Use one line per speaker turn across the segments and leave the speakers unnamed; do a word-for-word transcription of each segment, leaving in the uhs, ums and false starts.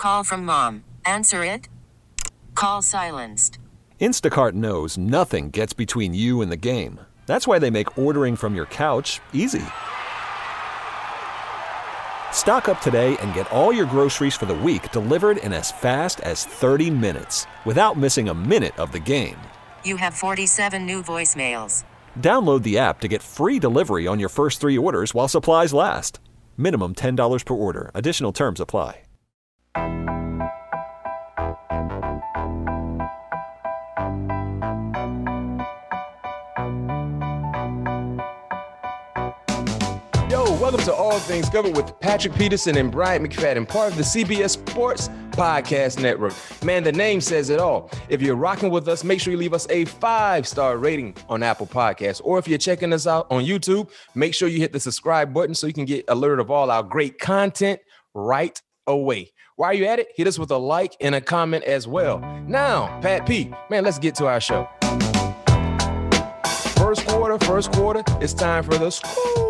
Call from mom. Answer it. Call silenced.
Instacart knows nothing gets between you and the game. That's why they make ordering from your couch easy. Stock up today and get all your groceries for the week delivered in as fast as thirty minutes without missing a minute of the game.
You have forty-seven new voicemails.
Download the app to get free delivery on your first three orders while supplies last. Minimum ten dollars per order. Additional terms apply.
Welcome to All Things Covered with Patrick Peterson and Brian McFadden, part of the C B S Sports Podcast Network. Man, the name says it all. If you're rocking with us, make sure you leave us a five-star rating on Apple Podcasts. Or if you're checking us out on YouTube, make sure you hit the subscribe button so you can get alerted of all our great content right away. While you're at it, hit us with a like and a comment as well. Now, Pat P, man, let's get to our show. First quarter, first quarter, it's time for the school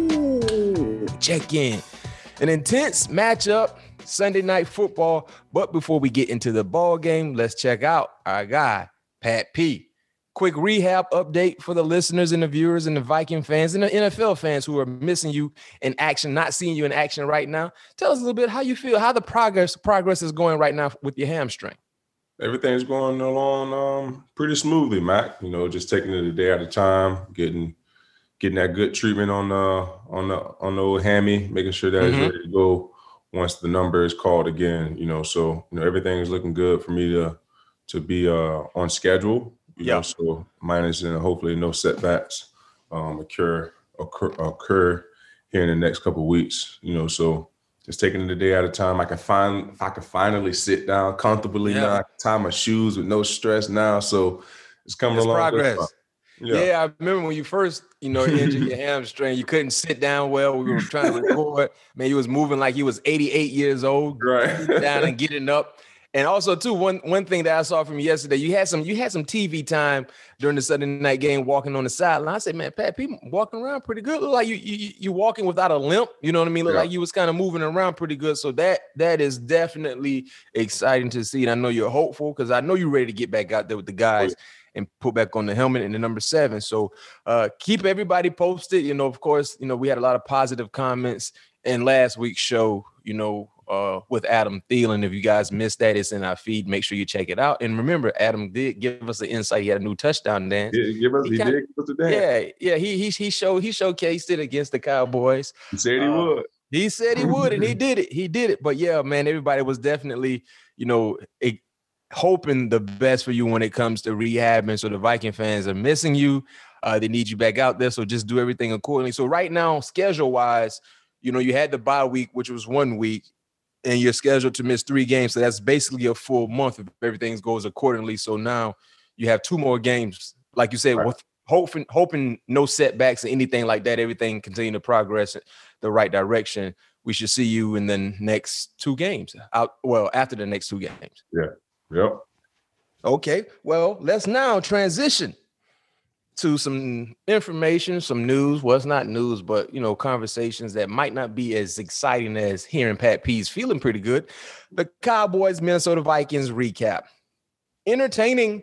check-in. An intense matchup, Sunday night football. But before we get into the ball game, let's check out our guy, Pat P. Quick rehab update for the listeners and the viewers and the Viking fans and the N F L fans who are missing you in action, not seeing you in action right now. Tell us a little bit how you feel, how the progress progress is going right now with your hamstring.
Everything's going along um, pretty smoothly, Mac. You know, just taking it a day at a time, getting getting that good treatment on the on the on the old hammy, making sure that mm-hmm. it's ready to go once the number is called again. You know, so you know everything is looking good for me to to be uh, on schedule. You yeah. know, so minus and hopefully no setbacks um, occur occur occur here in the next couple of weeks. You know, so just taking it a day at a time. I can find if I can finally sit down comfortably yeah. now. I can tie my shoes with no stress now. So it's coming it's along.
Progress. Yeah. yeah, I remember when you first, you know, injured your hamstring, you couldn't sit down well. We were trying to record. Man, he was moving like he was eighty-eight years old,
right?
Down and getting up. And also, too, one one thing that I saw from you yesterday, you had some you had some T V time during the Sunday night game, walking on the sideline. I said, man, Pat, people walking around pretty good. Look like you you you walking without a limp. You know what I mean? Look yeah. like you was kind of moving around pretty good. So that that is definitely exciting to see. And I know you're hopeful because I know you're ready to get back out there with the guys. Oh, yeah. And put back on the helmet and the number seven. So uh, keep everybody posted. You know, of course, you know, we had a lot of positive comments in last week's show, you know, uh, with Adam Thielen. If you guys missed that, it's in our feed. Make sure you check it out. And remember, Adam did give us the insight. He had a new touchdown dance.
Yeah, give us, he, he kinda, did give us a dance.
Yeah, yeah. He he he showed he showcased it against the Cowboys.
He said he
uh,
would.
He said he would, and he did it. He did it. But yeah, man, everybody was definitely, you know, it, hoping the best for you when it comes to rehabbing. So the Viking fans are missing you. Uh, they need you back out there. So just do everything accordingly. So right now, schedule wise, you know, you had the bye week, which was one week, and you're scheduled to miss three games. So that's basically a full month if everything goes accordingly. So now you have two more games. Like you said, right. with hoping, hoping no setbacks or anything like that, everything continue to progress in the right direction. We should see you in the next two games out. Well, after the next two games.
Yeah. Yep.
Okay. Well, let's now transition to some information, some news. Well, it's not news, but, you know, conversations that might not be as exciting as hearing Pat P's feeling pretty good. The Cowboys, Minnesota Vikings recap. Entertaining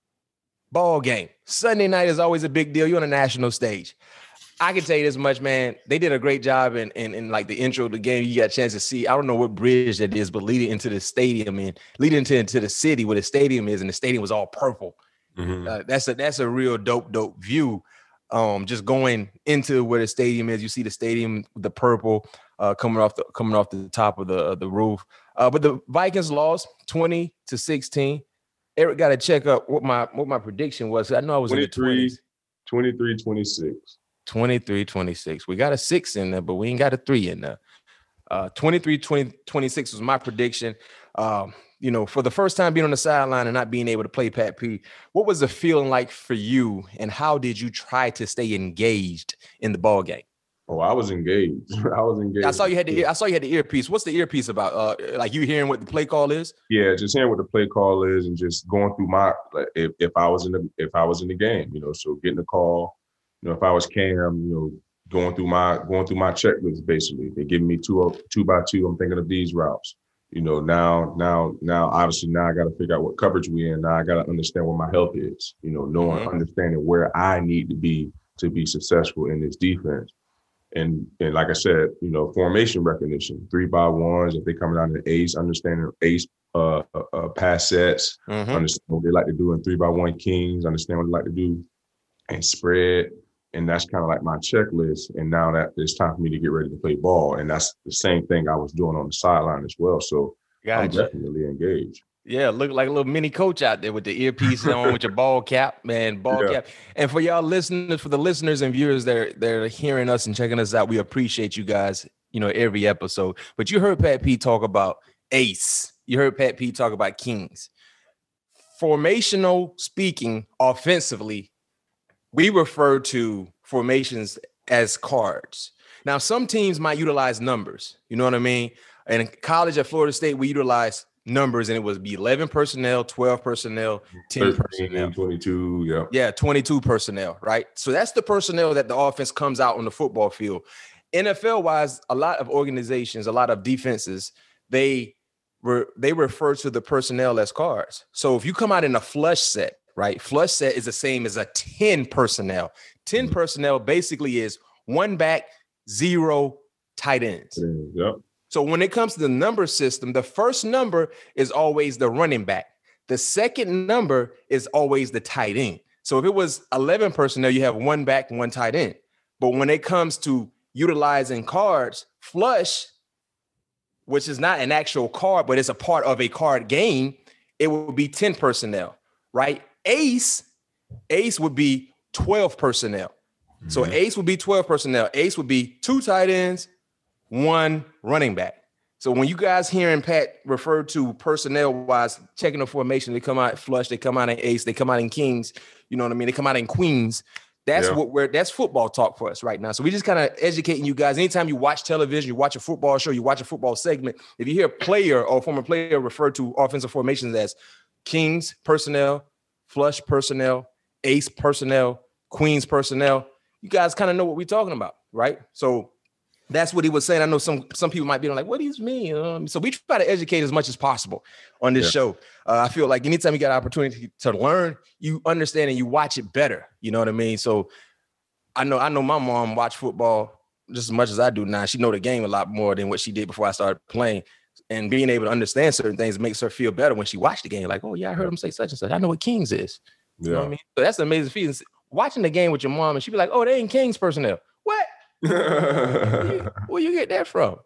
ball game. Sunday night is always a big deal. You're on a national stage. I can tell you this much, man. They did a great job in, in, in like the intro of the game. You got a chance to see, I don't know what bridge that is, but leading into the stadium and leading into, into the city where the stadium is, and the stadium was all purple. Mm-hmm. Uh, that's a that's a real dope, dope view. Um, just going into where the stadium is, you see the stadium, the purple uh, coming off the coming off the top of the uh, the roof. Uh, but the Vikings lost twenty to sixteen. Eric got to check up what my what my prediction was. I know I was in the twenties.
twenty-three twenty-six.
twenty-three twenty-six. We got a six in there, but we ain't got a three in there. Uh, twenty-three twenty, twenty-six was my prediction. Um, you know, for the first time being on the sideline and not being able to play Pat P, what was the feeling like for you, and how did you try to stay engaged in the ball game?
Oh, I was engaged. I was engaged.
I saw you had the I saw you had the earpiece. What's the earpiece about? Uh, like you hearing what the play call is?
Yeah, just hearing what the play call is, and just going through my like if, if I was in the if I was in the game, you know, so getting the call. You know, if I was Cam, you know, going through my going through my checklist basically. They give me two two by two. I'm thinking of these routes. You know, now, now, now, obviously, now I got to figure out what coverage we in. Now I got to understand where my health is. You know, knowing,
Mhm.
understanding where I need to be to be successful in this defense. And and like I said, you know, formation recognition, three by ones. If they coming out in ace, understanding ace uh, uh, uh pass sets,
Mhm.
understand what they like to do in three by one kings, understand what they like to do and spread. And that's kind of like my checklist. And now that it's time for me to get ready to play ball. And that's the same thing I was doing on the sideline as well. So I'm
Gotcha.
definitely engaged.
Yeah, look like a little mini coach out there with the earpiece on, with your ball cap, man, ball
Yeah.
cap. And for y'all listeners, for the listeners and viewers that are, that are hearing us and checking us out, we appreciate you guys, you know, every episode. But you heard Pat P talk about ace. You heard Pat P talk about kings. Formational speaking, offensively, we refer to formations as cards. Now, some teams might utilize numbers. You know what I mean? And in college at Florida State, we utilize numbers, and it would be eleven personnel, twelve personnel, ten personnel.
twenty-two, yeah.
Yeah, twenty-two personnel, right? So that's the personnel that the offense comes out on the football field. N F L-wise, a lot of organizations, a lot of defenses, they were they refer to the personnel as cards. So if you come out in a flush set, right? Flush set is the same as a ten personnel. ten mm-hmm. personnel basically is one back, zero tight ends.
Yep.
So when it comes to the number system, the first number is always the running back. The second number is always the tight end. So if it was eleven personnel, you have one back and one tight end. But when it comes to utilizing cards, flush, which is not an actual card, but it's a part of a card game, it would be ten personnel, right? Ace, ace would be twelve personnel. Mm-hmm. So ace would be twelve personnel. Ace would be two tight ends, one running back. So when you guys hearing Pat refer to personnel wise, checking the formation, they come out flush, they come out in ace, they come out in kings, you know what I mean? They come out in queens. That's yeah. what we're, that's football talk for us right now. So we just kind of educating you guys. Anytime you watch television, you watch a football show, you watch a football segment, if you hear a player or former player refer to offensive formations as kings personnel, flush personnel, ace personnel, queens personnel, you guys kind of know what we're talking about, right? So that's what he was saying. I know some some people might be like, what does mean? Um, so we try to educate as much as possible on this yeah. show. Uh, I feel like anytime you get an opportunity to learn, you understand and you watch it better. You know what I mean? So I know I know my mom watched football just as much as I do now. She know the game a lot more than what she did before I started playing. And being able to understand certain things makes her feel better when she watched the game. Like, oh, yeah, I heard him say such and such. I know what Kings is. You yeah. know what I mean? So that's an amazing feeling. Watching the game with your mom and she'd be like, oh, they ain't Kings personnel. What? where, you, where you get that from?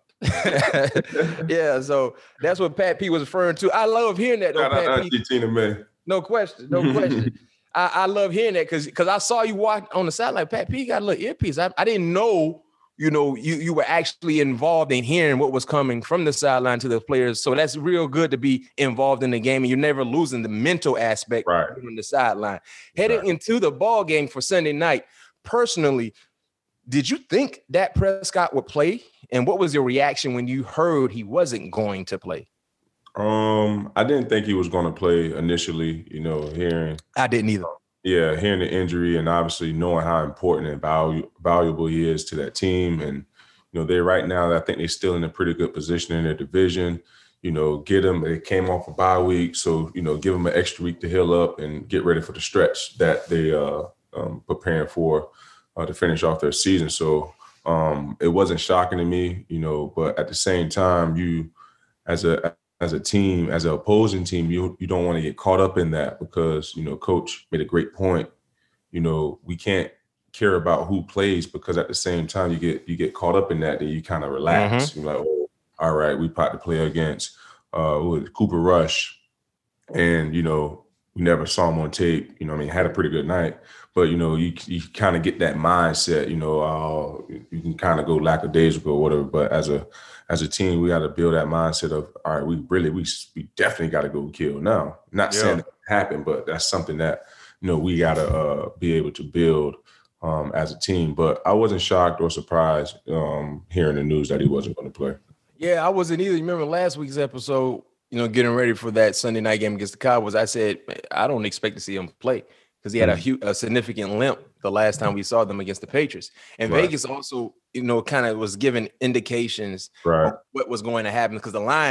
Yeah, so that's what Pat P was referring to. I love hearing that. Though, Pat P.
Tina May.
No question, no question. I, I love hearing that because because I saw you walk on the side like Pat P got a little earpiece. I, I didn't know, you know, you you were actually involved in hearing what was coming from the sideline to the players. So that's real good to be involved in the game, and you're never losing the mental aspect
right.
on the sideline. Heading right. into the ball game for Sunday night, personally, did you think Dak Prescott would play? And what was your reaction when you heard he wasn't going to play?
Um, I didn't think he was going to play initially, you know, hearing.
I didn't either.
Yeah, hearing the injury and obviously knowing how important and valu- valuable he is to that team. And, you know, they right now, I think they're still in a pretty good position in their division. You know, get them, they came off a bye week. So, you know, give them an extra week to heal up and get ready for the stretch that they uh um, preparing for. Uh, to finish off their season. So um, it wasn't shocking to me, you know, but at the same time, you as a as a team, as an opposing team, you you don't want to get caught up in that because, you know, Coach made a great point. You know, we can't care about who plays because at the same time you get you get caught up in that, then you kind of relax. Mm-hmm. You're like, oh, all right, we about to play against uh, Cooper Rush. And, you know, we never saw him on tape, you know, I mean, had a pretty good night. But, you know, you you kind of get that mindset, you know, uh, you can kind of go lackadaisical or whatever. But as a as a team, we got to build that mindset of, all right, we really, we we definitely got to go kill now. Not yeah. saying it happened, but that's something that, you know, we got to uh, be able to build um, as a team. But I wasn't shocked or surprised um, hearing the news that he wasn't going to play.
Yeah, I wasn't either. You remember last week's episode, you know, getting ready for that Sunday night game against the Cowboys, I said, I don't expect to see him play. Because he had a, huge, a significant limp the last time we saw them against the Patriots. And right. Vegas also, you know, kind of was giving indications
right.
of what was going to happen because the line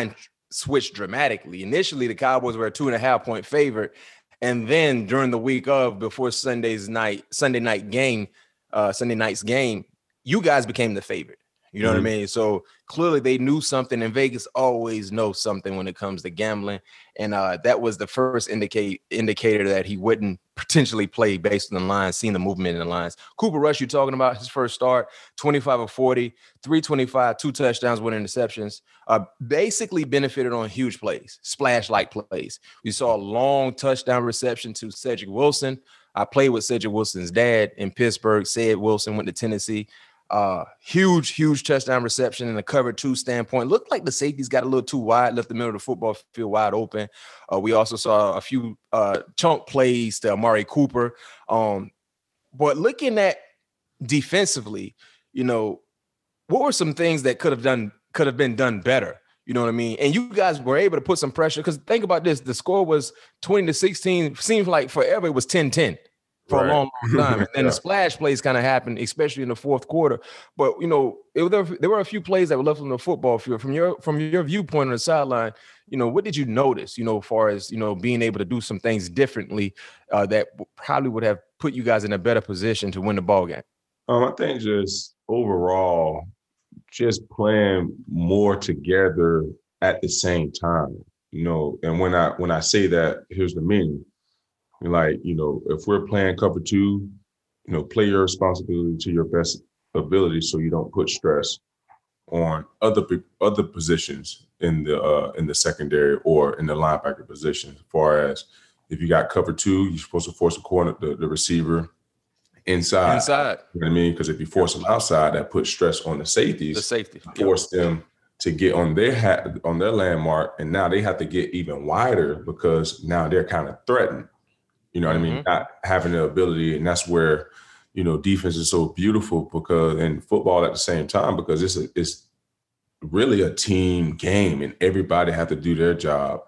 switched dramatically. Initially, the Cowboys were a two and a half point favorite. And then during the week of, before Sunday's night, Sunday night game, uh, Sunday night's game, you guys became the favorite. You know mm-hmm. what I mean? So clearly they knew something, and Vegas always knows something when it comes to gambling. And uh, that was the first indicate indicator that he wouldn't potentially play based on the lines, seeing the movement in the lines. Cooper Rush, you're talking about his first start, twenty-five of forty, three twenty-five, two touchdowns, one interceptions, uh, basically benefited on huge plays, splash-like plays. We saw a long touchdown reception to Cedric Wilson. I played with Cedric Wilson's dad in Pittsburgh. Ced Wilson went to Tennessee. Uh, huge, huge touchdown reception in a cover two standpoint. Looked like the safeties got a little too wide, left the middle of the football field wide open. Uh, we also saw a few uh, chunk plays to Amari Cooper. Um, but looking at defensively, you know, what were some things that could have done, could have been done better? You know what I mean? And you guys were able to put some pressure, because think about this. The score was twenty to sixteen. Seems like forever it was ten ten. For right. a long, long time. And then yeah. the splash plays kind of happened, especially in the fourth quarter. But, you know, it, there, there were a few plays that were left on the football field. From your from your viewpoint on the sideline, you know, what did you notice, you know, as far as, you know, being able to do some things differently uh, that probably would have put you guys in a better position to win the ball game?
Um, I think just overall, just playing more together at the same time, you know, and when I when I say that, here's the meaning. Like, you know, if we're playing cover two, you know, play your responsibility to your best ability so you don't put stress on other other positions in the uh, in the secondary or in the linebacker position. As far as if you got cover two, you're supposed to force the corner, the, the receiver inside.
Inside.
You know what I mean? Because if you force them outside, that puts stress on the safeties.
The safety.
Force yep. them to get on their hat, on their landmark, and now they have to get even wider because now they're kind of threatened. You know what mm-hmm. I mean? Not having the ability, and that's where, you know, defense is so beautiful, because in football at the same time, because it's a, it's really a team game, and everybody have to do their job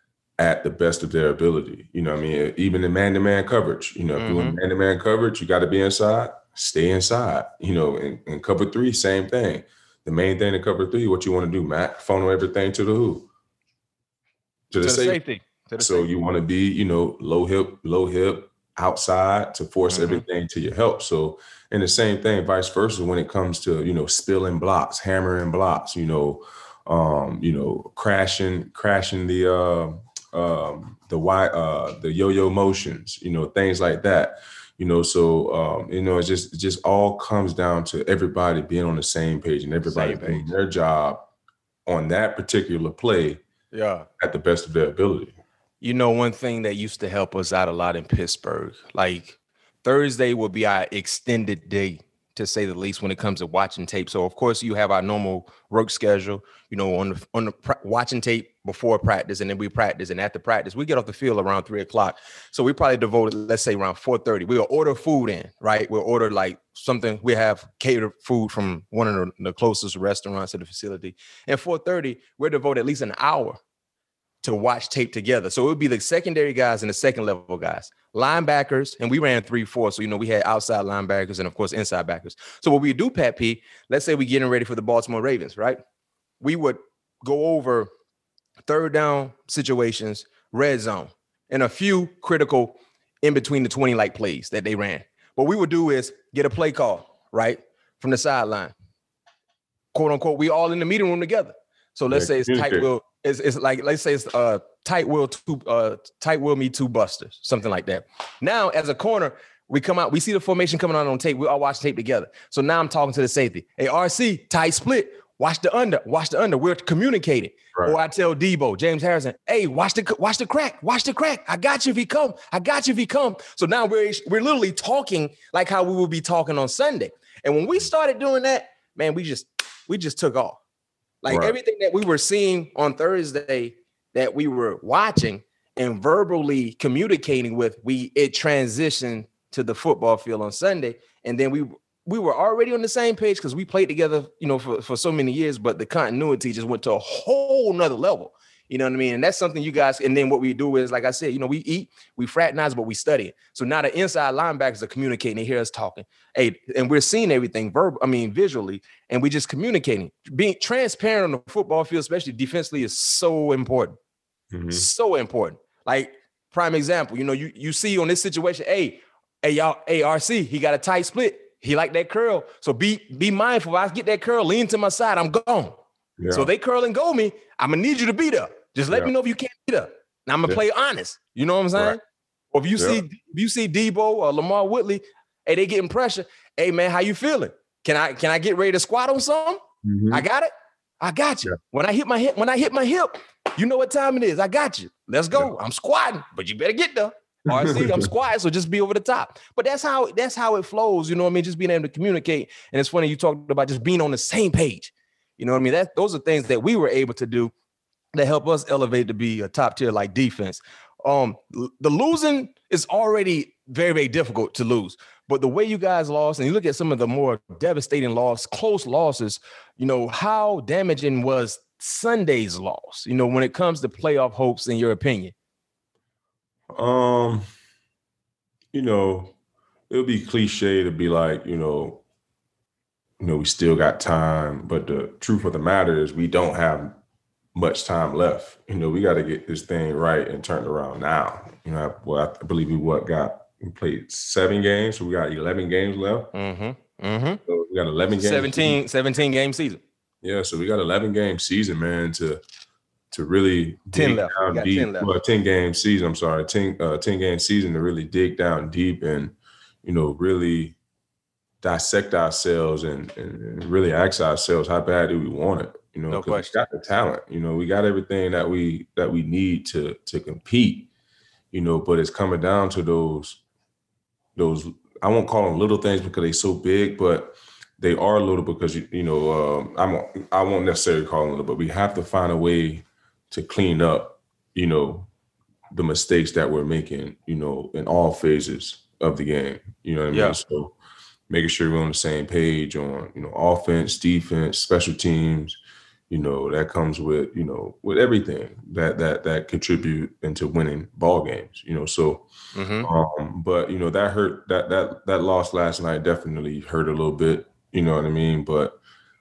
at the best of their ability. You know what I mean? Even in man-to-man coverage, you know, mm-hmm. if you're in man-to-man coverage, you got to be inside, stay inside. You know, and, and cover three, same thing. The main thing in cover three, what you want to do, Matt? Funnel everything to the who? To the, to the safety. safety. So you want to be, you know, low hip, low hip, outside to force mm-hmm. everything to your help. So, and the same thing, vice versa, when it comes to, you know, spilling blocks, hammering blocks, you know, um, you know, crashing, crashing the uh, um, the y, uh, the yo-yo motions, you know, things like that. You know, so um, you know, it just it just all comes down to everybody being on the same page and everybody doing their job on that particular play,
yeah,
at the best of their ability.
You know, one thing that used to help us out a lot in Pittsburgh, like Thursday would be our extended day, to say the least, when it comes to watching tape. So, of course, you have our normal work schedule, you know, on the on the pra- watching tape before practice, and then we practice. And after practice, we get off the field around three o'clock. So we probably devoted, let's say, around four thirty. We'll order food in, right? We'll order like something. We have catered food from one of the, the closest restaurants to the facility. And four thirty, we're devoted at least an hour to watch tape together. So it would be the secondary guys and the second level guys, linebackers, and we ran three four. So, you know, we had outside linebackers and, of course, inside backers. So what we do, Pat P, let's say we're getting ready for the Baltimore Ravens, right? We would go over third down situations, red zone, and a few critical in between the twenty like plays that they ran. What we would do is get a play call, right, from the sideline, quote unquote. We all in the meeting room together. So let's say it's tight will. It's, it's like, let's say it's uh, tight will two, uh, tight will me two busters, something like that. Now, as a corner, we come out, we see the formation coming out on tape. We all watch tape together. So now I'm talking to the safety. Hey, R C, tight split. Watch the under. Watch the under. We're communicating. Right. Or I tell Debo, James Harrison, hey, watch the watch the crack. Watch the crack. I got you if he come. I got you if he come. So now we're we're literally talking like how we will be talking on Sunday. And when we started doing that, man, we just we just took off. Like right. everything that we were seeing on Thursday that we were watching and verbally communicating with, we it transitioned to the football field on Sunday. And then we we were already on the same page because we played together, you know, for, for so many years, but the continuity just went to a whole nother level. You know what I mean? And that's something you guys, and then what we do is, like I said, you know, we eat, we fraternize, but we study. So now the inside linebackers are communicating. They hear us talking. Hey, and we're seeing everything verbal, I mean, visually, and we just communicating. Being transparent on the football field, especially defensively, is so important. Mm-hmm. So important. Like, prime example, you know, you, you see on this situation, hey, hey, y'all, hey, R C, he got a tight split. He like that curl. So be, be mindful. If I get that curl, lean to my side, I'm gone. Yeah. So they curl and go me. I'm gonna need you to beat up. Just let yeah. me know if you can't beat up. Now I'm gonna yeah. play honest. You know what I'm saying? Right. Or if you yeah. see if you see Debo or Lamar Whitley, hey, they getting pressure. Hey man, how you feeling? Can I can I get ready to squat on something? Mm-hmm. I got it. I got you. Yeah. When I hit my hip, when I hit my hip, you know what time it is. I got you. Let's go. Yeah. I'm squatting, but you better get there. R C, I'm squatting, so just be over the top. But that's how that's how it flows. You know what I mean? Just being able to communicate. And it's funny you talked about just being on the same page. You know what I mean? That those are things that we were able to do that help us elevate to be a top tier like defense. Um, the losing is already very, very difficult to lose. But the way you guys lost, and you look at some of the more devastating loss, close losses, you know, how damaging was Sunday's loss, you know, when it comes to playoff hopes, in your opinion?
Um, you know, it would be cliche to be like, you know, you know, we still got time, but the truth of the matter is we don't have much time left. You know, we got to get this thing right and turned around now. You know, well, I believe we what got we played seven games, so we got eleven games left. Mm-hmm. Mm-hmm. So we got eleven games.
seventeen, seventeen game season.
Yeah, so we got eleven game season, man, to to really
ten
dig
left.
down deep. ten left. Well, ten game season. I'm sorry, ten uh, ten game season to really dig down deep and, you know, really dissect ourselves and, and really ask ourselves how bad do we want it? You know,
no question.
We got the talent. You know, we got everything that we that we need to to compete. You know, but it's coming down to those those. I won't call them little things because they're so big, but they are little because you you know um, I won't I won't necessarily call them little, but we have to find a way to clean up. You know, the mistakes that we're making. You know, in all phases of the game. You know what I mean?
Yeah.
So making sure we're on the same page on, you know, offense, defense, special teams, you know, that comes with, you know, with everything that that that contribute into winning ball games, you know. So, mm-hmm. um, but you know, that hurt that that that loss last night definitely hurt a little bit, you know what I mean? But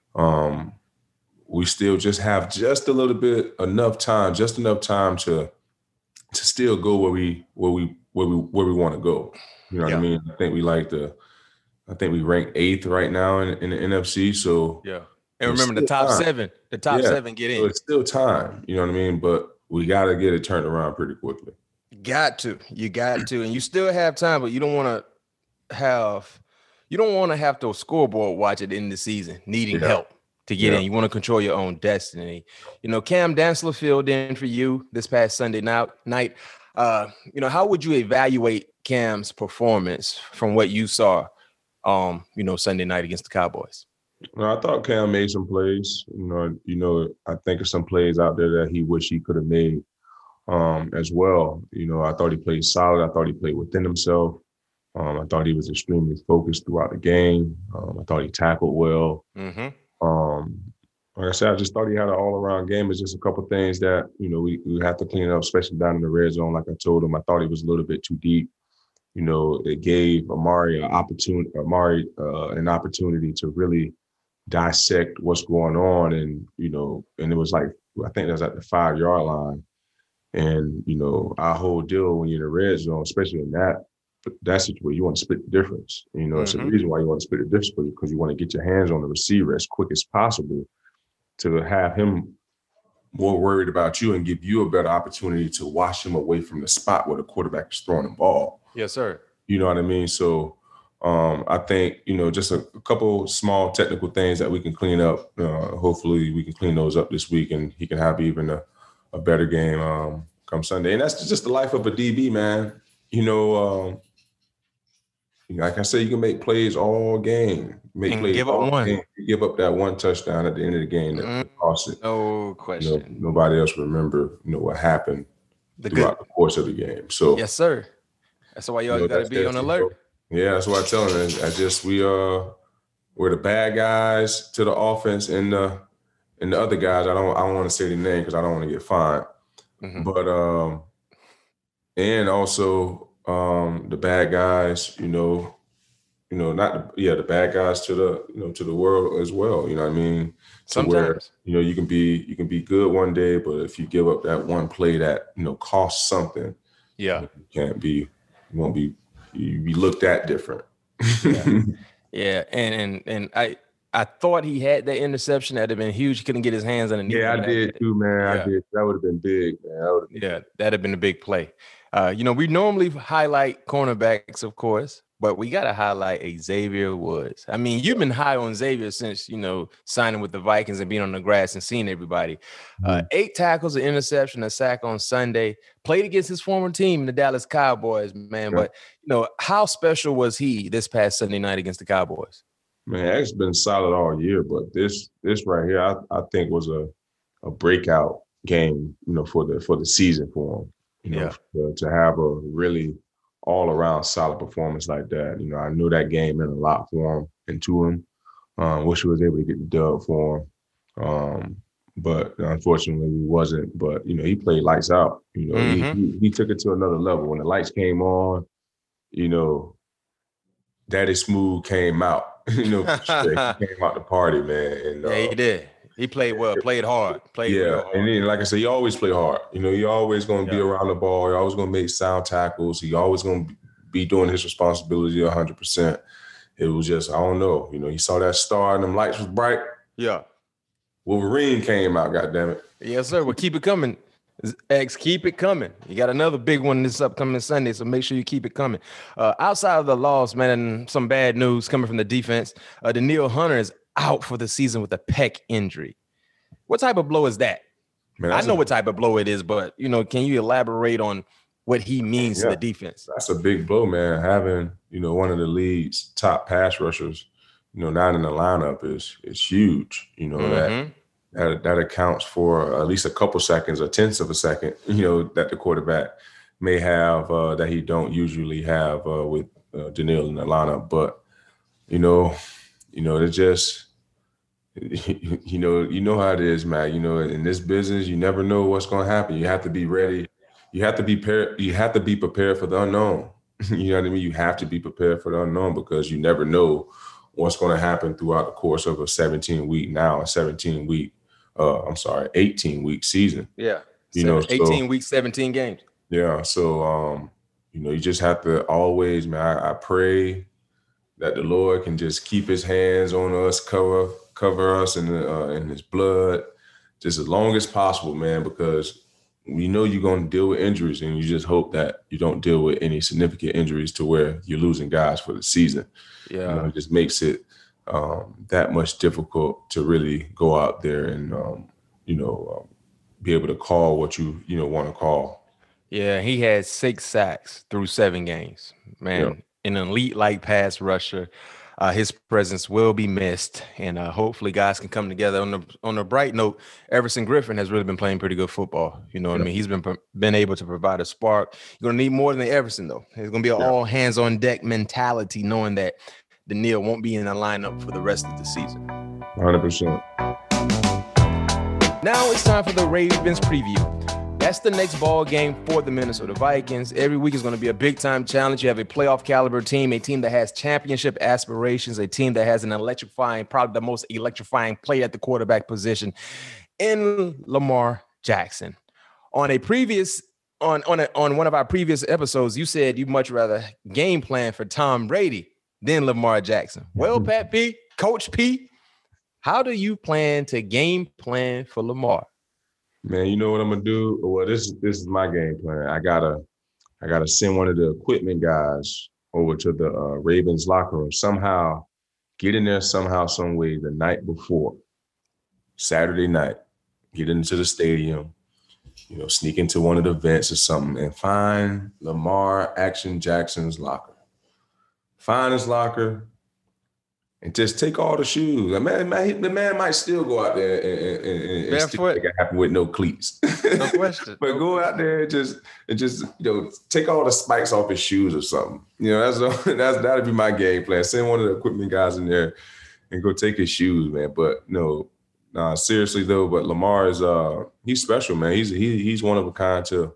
um, we still just have just a little bit enough time, just enough time to to still go where we where we where we where we want to go. You know yeah. what I mean? I think we like the I think we rank eighth right now in, in the N F C. So
yeah, and remember the top time. seven, the top yeah. seven get in.
So it's still time, you know what I mean? But we got to get it turned around pretty quickly.
Got to, you got to, and you still have time, but you don't want to have, you don't want to have to scoreboard watch at the end of the season, needing yeah. help to get yeah. in. You want to control your own destiny. You know, Cam Dantzler filled in for you this past Sunday night. Night, uh, you know, how would you evaluate Cam's performance from what you saw? Um, you know, Sunday night against the Cowboys?
Well, I thought Cam made some plays. You know, you know, I think of some plays out there that he wish he could have made um, as well. You know, I thought he played solid. I thought he played within himself. Um, I thought he was extremely focused throughout the game. Um, I thought he tackled well. Mm-hmm. Um, like I said, I just thought he had an all-around game. It's just a couple things that, you know, we, we have to clean up, especially down in the red zone. Like I told him, I thought he was a little bit too deep. You know, it gave Amari an opportunity, Amari uh, an opportunity to really dissect what's going on, and you know, and it was like I think it was at the five yard line, and you know, our whole deal when you're in the red zone, especially in that that situation, you want to split the difference. You know, mm-hmm. it's a reason why you want to split the difference because you want to get your hands on the receiver as quick as possible to have him more worried about you and give you a better opportunity to wash him away from the spot where the quarterback is throwing the ball.
Yes, sir.
You know what I mean? So um, I think, you know, just a, a couple small technical things that we can clean up. Uh, hopefully we can clean those up this week and he can have even a, a better game um, come Sunday. And that's just the life of a D B, man. You know, um, like I said, you can make plays all game. Make
and
plays
give up one.
Game. You give up that one touchdown at the end of the game that mm-hmm. cost it.
No question.
You know, nobody else remember, you know, what happened the throughout good. the course of the game. So
yes, sir. That's why you always you know, got to be on alert.
Yeah, that's what I tell them. I just we uh we're the bad guys to the offense and the and the other guys. I don't I don't want to say the name because I don't want to get fined. Mm-hmm. But um, and also um, the bad guys, you know, you know, not the, yeah, the bad guys to the you know to the world as well. You know what I mean? To
Sometimes
where, you know, you can be you can be good one day, but if you give up that one play that you know costs something,
yeah,
you can't be, you won't be, you be looked at different.
yeah. yeah, and and and I. I thought he had that interception. That'd have been huge. He couldn't get his hands underneath.
Yeah, I
that.
did too, man.
Yeah.
I did. That would have been big, man. That been
yeah,
big.
that'd have been a big play. Uh, you know, we normally highlight cornerbacks, of course, but we got to highlight Xavier Woods. I mean, you've been high on Xavier since, you know, signing with the Vikings and being on the grass and seeing everybody. Uh, mm-hmm. Eight tackles, an interception, a sack on Sunday. Played against his former team, the Dallas Cowboys, man. Yeah. But, you know, how special was he this past Sunday night against the Cowboys?
Man, it's been solid all year, but this this right here, I, I think was a a breakout game, you know, for the for the season for him. You know,
yeah.
to, to have a really all around solid performance like that. You know, I knew that game meant a lot for him and to him. Um, wish he was able to get the dub for him, um, but unfortunately he wasn't. But you know, he played lights out. You know, mm-hmm. he, he he took it to another level when the lights came on. You know, Daddy Smooth came out. You know, straight. He came out the party, man. And,
yeah, uh, he did. He played well, played hard. Played
yeah,
hard.
And then, like I said, he always play hard. You know, he always going to yeah. be around the ball. He always going to make sound tackles. He always going to be doing his responsibility one hundred percent. It was just, I don't know. You know, he saw that star and them lights was bright.
Yeah.
Wolverine came out, goddammit.
Yes, sir. Well, keep it coming. X, keep it coming. You got another big one this upcoming Sunday, so make sure you keep it coming. Uh, outside of the loss, man, some bad news coming from the defense. Uh, Danielle Hunter is out for the season with a pec injury. What type of blow is that? Man, I know a, what type of blow it is, but, you know, can you elaborate on what he means yeah, to the defense?
That's a big blow, man. Having, you know, one of the league's top pass rushers, you know, not in the lineup is is huge. You know, mm-hmm. that. That, that accounts for at least a couple seconds, or tenths of a second, you know, that the quarterback may have uh, that he don't usually have uh, with uh, Danielle in the lineup. But, you know, you know, it's just, you know, you know how it is, Matt. You know, in this business, you never know what's going to happen. You have to be ready. You have to be prepared. You have to be prepared for the unknown. You know what I mean? You have to be prepared for the unknown because you never know what's going to happen throughout the course of a seventeen week now, a seventeen week. Uh, I'm sorry, eighteen week season.
Yeah.
You know,
eighteen
so,
weeks, seventeen games.
Yeah. So, um, you know, you just have to always, man, I, I pray that the Lord can just keep his hands on us, cover, cover us in the, uh, in his blood, just as long as possible, man, because we know you're going to deal with injuries and you just hope that you don't deal with any significant injuries to where you're losing guys for the season.
Yeah.
You know, it just makes it, Um, that much difficult to really go out there and, um, you know, um, be able to call what you, you know, want to call.
Yeah, he had six sacks through seven games. Man, yeah. An elite-like pass rusher. Uh, his presence will be missed, and uh, hopefully guys can come together. On the on a bright note, Everson Griffin has really been playing pretty good football. You know what yeah. I mean? He's been been able to provide a spark. You're going to need more than Everson, though. It's going to be an yeah. all-hands-on-deck mentality, knowing that Danielle won't be in the lineup for the rest of the season.
one hundred percent.
Now it's time for the Ravens preview. That's the next ball game for the Minnesota Vikings. Every week is going to be a big-time challenge. You have a playoff caliber team, a team that has championship aspirations, a team that has an electrifying, probably the most electrifying player at the quarterback position in Lamar Jackson. On a previous on on a, on one of our previous episodes, you said you'd much rather game plan for Tom Brady than Lamar Jackson. Well, Pat P, Coach P, how do you plan to game plan for Lamar?
Man, you know what I'm gonna do? Well, this this is my game plan. I gotta I gotta send one of the equipment guys over to the uh, Ravens locker room. Somehow get in there somehow, some way the night before, Saturday night, get into the stadium, you know, sneak into one of the vents or something and find Lamar Action Jackson's locker. Find his locker and just take all the shoes. The man, man, the man might still go out there and, and, and still make it happen with no cleats.
No question.
But go out there and just and just you know take all the spikes off his shoes or something. You know, that's that's that'd be my game plan. Send one of the equipment guys in there and go take his shoes, man. But no, Nah, seriously though, but Lamar is uh he's special, man. He's he, he's one of a kind to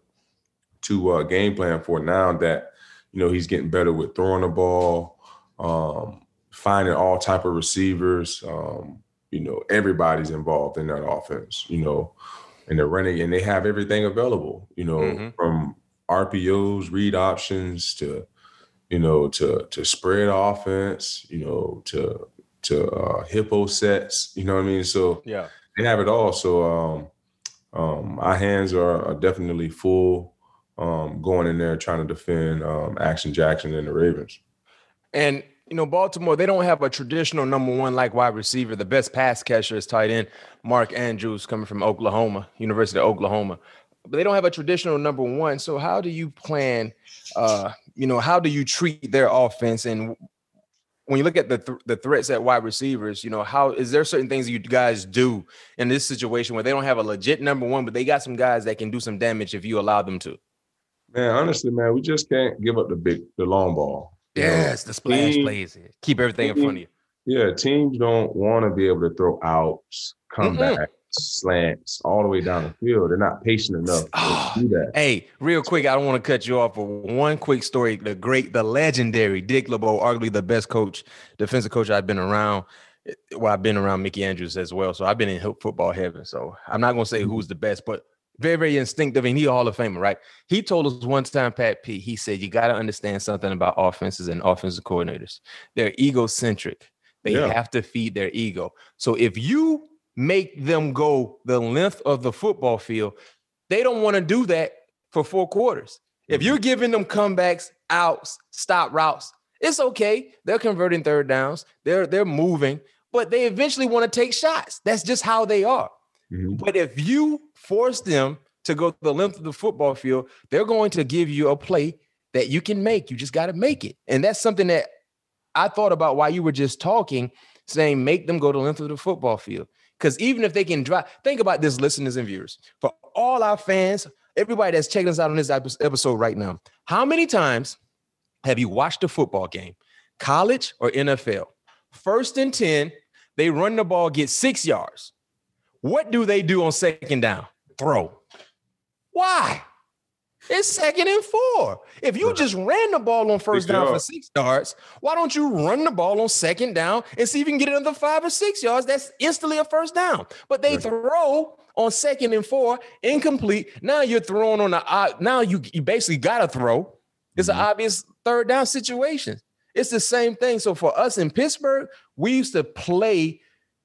to uh, game plan for now that you know he's getting better with throwing the ball, um, finding all type of receivers. Um, you know, everybody's involved in that offense. You know, and they're running and they have everything available. You know, mm-hmm. from R P Os, read options to you know to to spread offense. You know to to uh, hippo sets, you know what I mean? So
yeah,
they have it all. So um, um, our hands are, are definitely full um, going in there trying to defend um, Action Jackson and the Ravens.
And, you know, Baltimore, they don't have a traditional number one like wide receiver. The best pass catcher is tight end Mark Andrews coming from Oklahoma, University of Oklahoma. But they don't have a traditional number one. So how do you plan, uh, you know, how do you treat their offense? And when you look at the th- the threats at wide receivers, you know, how is there certain things you guys do in this situation where they don't have a legit number one, but they got some guys that can do some damage if you allow them to?
Man, honestly, man, we just can't give up the big, the long ball.
Yes, know? The splash Team, plays. Keep everything team, in front of you.
Yeah, teams don't want to be able to throw outs, comebacks, mm-mm. slants all the way down the field. They're not patient enough
oh,
to do that.
Hey, real quick, I don't want to cut you off, but one quick story. The great, the legendary Dick LeBeau, arguably the best coach, defensive coach I've been around. Well, I've been around Mickey Andrews as well. So I've been in football heaven. So I'm not going to say who's the best, but very, very instinctive. And he's a Hall of Famer, right? He told us one time, Pat P, he said, you got to understand something about offenses and offensive coordinators. They're egocentric. They yeah. have to feed their ego. So if you make them go the length of the football field, they don't want to do that for four quarters. Mm-hmm. If you're giving them comebacks, outs, stop routes, it's okay. They're converting third downs. They're they're moving, but they eventually want to take shots. That's just how they are. Mm-hmm. But if you force them to go the length of the football field, they're going to give you a play that you can make. You just got to make it. And that's something that I thought about while you were just talking, saying make them go the length of the football field. Because even if they can drive, think about this, listeners and viewers. For all our fans, everybody that's checking us out on this episode right now, how many times have you watched a football game, college or N F L? First and ten, they run the ball, get six yards. What do they do on second down? Throw. Why? It's second and four. If you just ran the ball on first down for six yards, why don't you run the ball on second down and see if you can get another five or six yards? That's instantly a first down. But they throw on second and four, incomplete. Now you're throwing on the uh, now you, you basically got to throw. It's mm-hmm. an obvious third down situation. It's the same thing. So for us in Pittsburgh, we used to play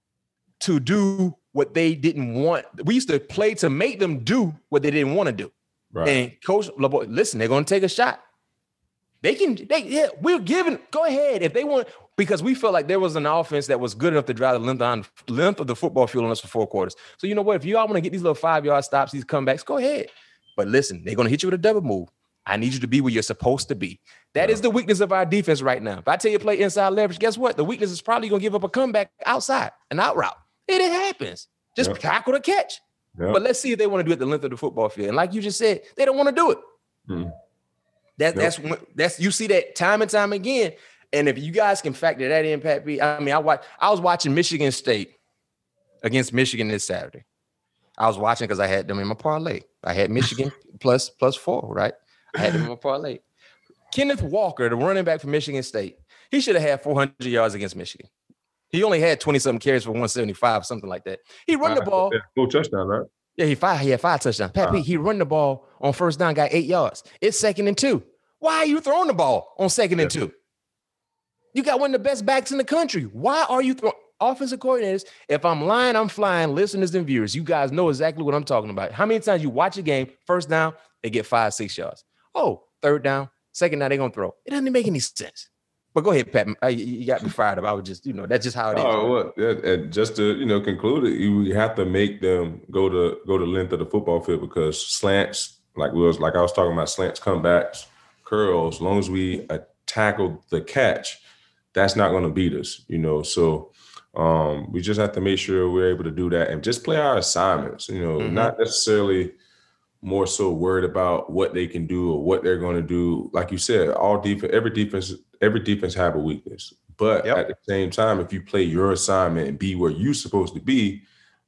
to do what they didn't want. We used to play to make them do what they didn't want to do. Right. And Coach LeBeau, listen, they're going to take a shot. They can, they, yeah, we're giving, go ahead. If they want, because we felt like there was an offense that was good enough to drive the length, on, length of the football field on us for four quarters. So you know what? If you all want to get these little five-yard stops, these comebacks, go ahead. But listen, they're going to hit you with a double move. I need you to be where you're supposed to be. That yeah. is the weakness of our defense right now. If I tell you to play inside leverage, guess what? The weakness is probably going to give up a comeback outside, an out route. It, it happens. Just yeah. tackle the catch. Yep. But let's see if they want to do it the length of the football field. And like you just said, they don't want to do it. Hmm. That, yep. That's that's you see that time and time again. And if you guys can factor that in, Pat B, I mean, I watch, I was watching Michigan State against Michigan this Saturday. I was watching because I had them in my parlay. I had Michigan plus plus four, right? I had them in my parlay. Kenneth Walker, the running back for Michigan State, he should have had four hundred yards against Michigan. He only had twenty-something carries for one seventy-five, something like that. He run the ball.
No touchdown, right?
Yeah, he five. He had five touchdowns. Pat uh-huh. P, he run the ball on first down, got eight yards. It's second and two. Why are you throwing the ball on second and two? You got one of the best backs in the country. Why are you throwing? Offensive coordinators, if I'm lying, I'm flying. Listeners and viewers, you guys know exactly what I'm talking about. How many times you watch a game, first down, they get five, six yards. Oh, third down, second down, they're going to throw. It doesn't make any sense. But go ahead, Pat. You got me fired up. I would just, you know, that's just how it is.
Oh, well, yeah, and just to, you know, conclude it, you have to make them go to go to length of the football field because slants, like we was like I was talking about, slants, comebacks, curls. As long as we uh, tackle the catch, that's not going to beat us, you know. So um, we just have to make sure we're able to do that and just play our assignments. You know, mm-hmm. not necessarily more so worried about what they can do or what they're going to do. Like you said, all defense, every defense. Every defense have a weakness, but yep. at the same time, if you play your assignment and be where you're supposed to be,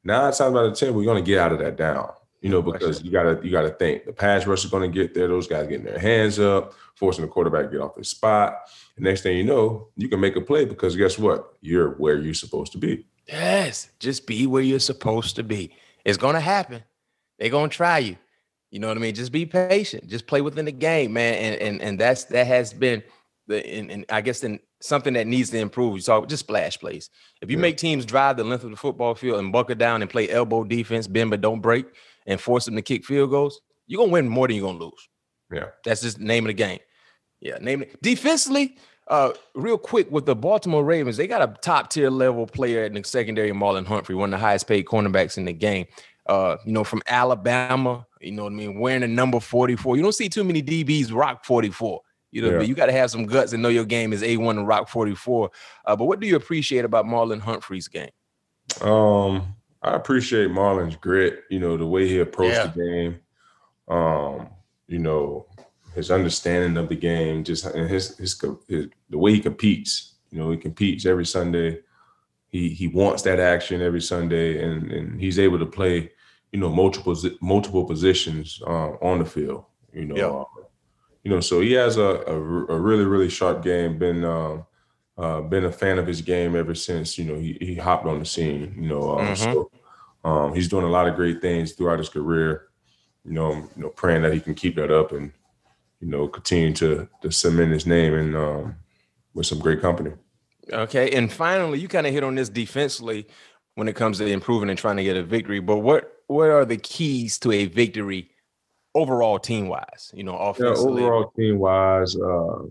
nine times out of ten, we're going to get out of that down. You know, because you gotta you gotta think the pass rush is going to get there. Those guys getting their hands up, forcing the quarterback to get off his spot. And next thing you know, you can make a play because guess what? You're where you're supposed to be.
Yes, just be where you're supposed to be. It's going to happen. They're going to try you. You know what I mean? Just be patient. Just play within the game, man. And and and that's that has been the and, and I guess then something that needs to improve. You talk just splash plays. If you yeah. make teams drive the length of the football field and buckle down and play elbow defense, bend but don't break, and force them to kick field goals, you're gonna win more than you're gonna lose.
Yeah,
that's just the name of the game. Yeah, name it. Defensively, uh, real quick with the Baltimore Ravens, they got a top tier level player in the secondary, Marlon Humphrey, one of the highest paid cornerbacks in the game. Uh, you know, from Alabama, you know what I mean, wearing the number forty-four. You don't see too many D Bs rock forty-four. You know, yeah. but you got to have some guts and know your game is A one and rock forty-four. Uh, but what do you appreciate about Marlon Humphrey's game?
Um. I appreciate Marlon's grit, you know, the way he approached yeah. the game, um, you know, his understanding of the game, just and his, his his the way he competes. You know, he competes every Sunday. He he wants that action every Sunday, and and he's able to play, you know, multiple multiple positions uh, on the field. You know,
yeah.
uh, you know, so he has a a, a really really sharp game. Been um, Uh, been a fan of his game ever since, you know, he, he hopped on the scene, you know, um, mm-hmm. so um, he's doing a lot of great things throughout his career, you know, you know, praying that he can keep that up and, you know, continue to, to cement his name and um, with some great company.
Okay. And finally, you kind of hit on this defensively when it comes to improving and trying to get a victory, but what, what are the keys to a victory overall team wise, you know, offensively?
Yeah, overall team wise, uh,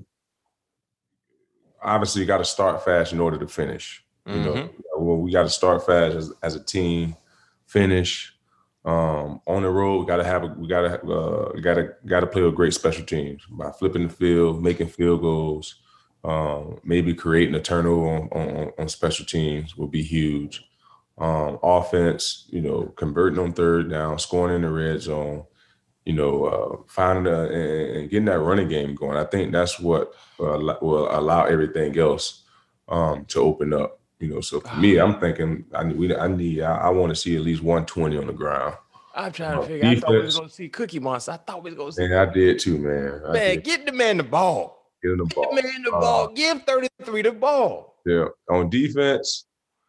obviously, you got to start fast in order to finish. You mm-hmm. know, well, we got to start fast as, as a team, finish um, on the road. We got to have a, we got to uh, got to got to play with great special teams by flipping the field, making field goals, um, maybe creating a turnover on, on, on special teams will be huge. Um, offense, you know, converting on third down, scoring in the red zone. You know, uh, finding a, and getting that running game going. I think that's what uh, will allow everything else um, to open up. You know, so for me, I'm thinking I need, we, I need, I, I want to see at least one twenty on the ground.
I'm trying to uh, figure. Defense, I thought we was going to see Cookie Monster. I thought we was going to see.
And I did too, man. I
man,
did.
Get the man the ball.
Get him the ball.
Get the man the
uh,
ball. Give thirty-three the ball.
Yeah. On defense,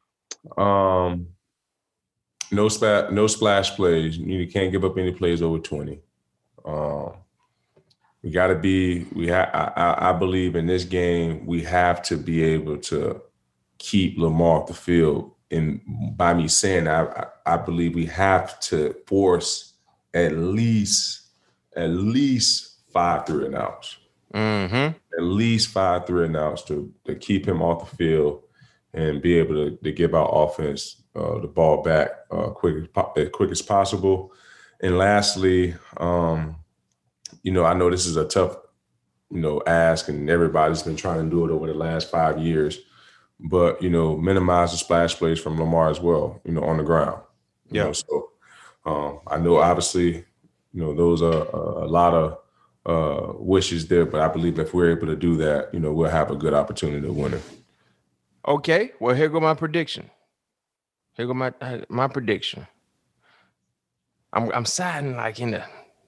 um, no splash, no splash plays. You can't give up any plays over twenty. Um, we got to be. We have. I, I believe in this game, we have to be able to keep Lamar off the field. And by me saying that, I, I believe we have to force at least at least five three and outs.
Mm-hmm.
At least five three and outs to to keep him off the field and be able to, to give our offense uh, the ball back uh, quick as quick as possible. And lastly, um, you know, I know this is a tough, you know, ask, and everybody's been trying to do it over the last five years. But, you know, minimize the splash plays from Lamar as well, you know, on the ground. You
yeah.
know, so um, I know obviously, you know, those are a, a lot of uh, wishes there, but I believe if we're able to do that, you know, we'll have a good opportunity to win it.
Okay, well, here go my prediction. Here go my my prediction. I'm I'm siding like in the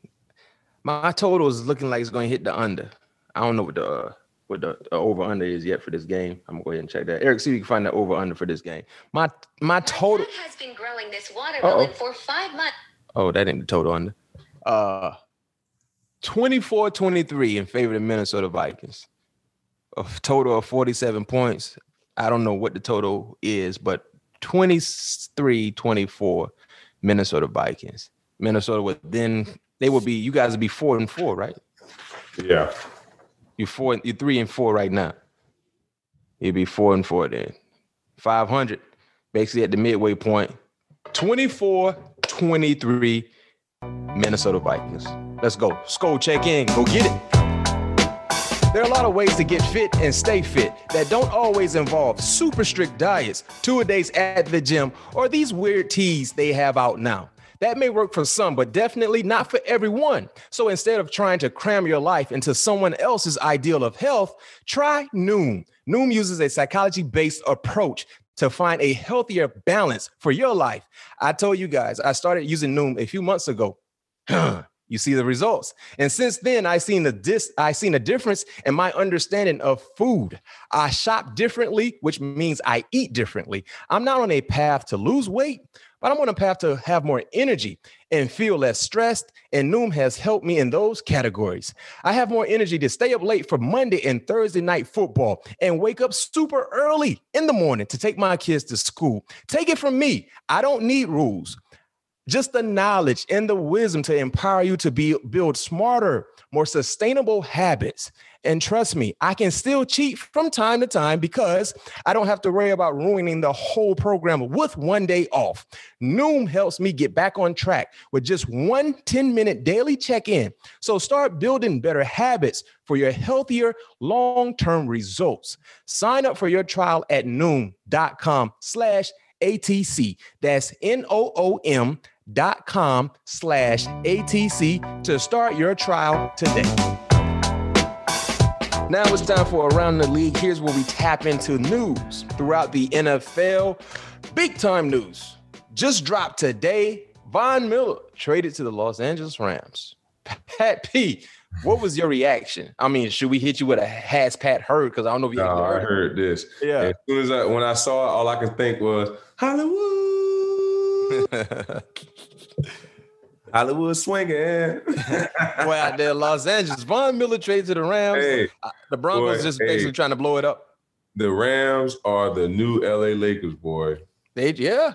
my total is looking like it's going to hit the under. I don't know what the uh, what the uh, over under is yet for this game. I'm gonna go ahead and check that. Eric, see if you can find the over under for this game. My my total
my has been growing this watermelon
Uh-oh.
for five months.
Oh, that ain't the total under. Uh, twenty-four twenty-three in favor of the Minnesota Vikings. A total of forty-seven points. I don't know what the total is, but twenty-three twenty-four Minnesota Vikings. Minnesota would then they would be you guys would be four and four, right?
Yeah.
You're four, you're three and four right now. You'd be four and four then. five hundred, basically at the midway point. twenty-four twenty-three Minnesota Vikings. Let's go. Skol, check in. Go get it. There are a lot of ways to get fit and stay fit that don't always involve super strict diets, two-a-days at the gym, or these weird teas they have out now. That may work for some, but definitely not for everyone. So instead of trying to cram your life into someone else's ideal of health, try Noom. Noom uses a psychology-based approach to find a healthier balance for your life. I told you guys, I started using Noom a few months ago. You see the results. And since then, I seen the dis I seen a difference in my understanding of food. I shop differently, which means I eat differently. I'm not on a path to lose weight, but I'm on a path to have more energy and feel less stressed. And Noom has helped me in those categories. I have more energy to stay up late for Monday and Thursday night football and wake up super early in the morning to take my kids to school. Take it from me. I don't need rules. Just the knowledge and the wisdom to empower you to be build smarter, more sustainable habits. And trust me, I can still cheat from time to time because I don't have to worry about ruining the whole program with one day off. Noom helps me get back on track with just one ten-minute daily check-in. So start building better habits for your healthier long-term results. Sign up for your trial at noom.com slash ATC. That's N O O M dot com slash ATC to start your trial today. Now it's time for Around the League. Here's where we tap into news throughout the N F L. Big time news just dropped today. Von Miller traded to the Los Angeles Rams. Pat P, what was your reaction? I mean, should we hit you with a has Pat heard? Because I don't know if you
no,
heard.
I heard this.
Yeah.
As soon as I when I saw it, all I could think was Hollywood. Hollywood swinging.
Boy, out there, Los Angeles. Von Miller traded to the Rams.
Hey,
uh, the Broncos
boy,
just
hey.
basically trying to blow it up.
The Rams are the new L A Lakers, boy.
They yeah,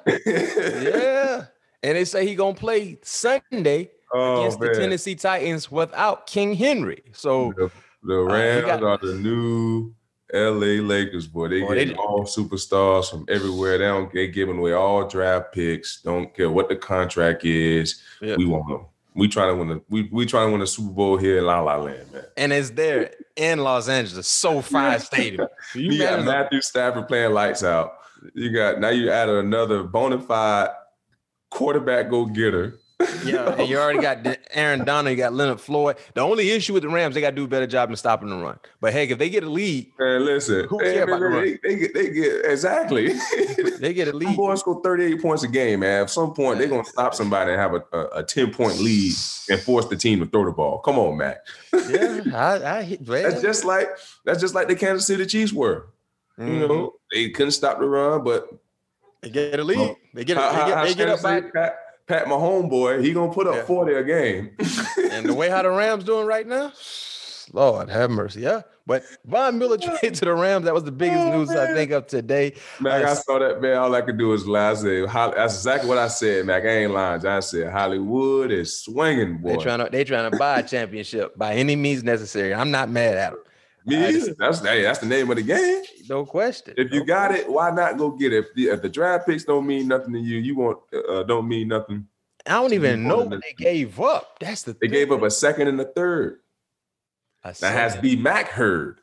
yeah. And they say he gonna play Sunday
oh,
against
man.
the Tennessee Titans without King Henry. So
the, the Rams
uh, got,
are the new L A Lakers, boy. They
boy,
get
they,
all superstars from everywhere. They don't they giving away all draft picks. Don't care what the contract is. Yeah. We want them. We trying to win the we we trying to win a Super Bowl here in La La Land, man.
And it's there in Los Angeles, SoFi Stadium.
You, you got Matthew Stafford playing lights out. You got now you added another bona fide quarterback go getter.
Yeah, and you already got Aaron Donald, you got Leonard Floyd. The only issue with the Rams, they got to do a better job in stopping the run. But heck, if they get a lead,
man, listen,
who cares about the run?
They, they, get, they get exactly.
They get a lead.
Them boys score thirty-eight points a game, man. At some point, they're gonna stop somebody and have a, a, a ten-point lead and force the team to throw the ball. Come on, Mac.
Yeah, I, I hit.
That's just like that's just like the Kansas City Chiefs were. Mm-hmm. You know, they couldn't stop the run, but
they get a lead. They get. A,
how,
they get,
how,
they get up by.
Pat, Pat Mahomes, boy, he gonna put up yeah. forty a game.
And the way how the Rams doing right now, Lord have mercy, yeah. But Von Miller traded to the Rams. That was the biggest oh, news man. I think of today.
Man, I, I saw that, man. All I could do was lie. Say, that's exactly what I said, Mac. I ain't lying. I said Hollywood is swinging, boy.
They trying to they trying to buy a championship by any means necessary. I'm not mad at them.
Me either. That's hey, that's the name of the game.
No question.
If you
no
got
question.
it, why not go get it? If the, if the draft picks don't mean nothing to you, you want uh, don't mean nothing.
I don't even know what they gave up. That's the
they
thing.
gave up a second and a third.
A
that has B Mac heard.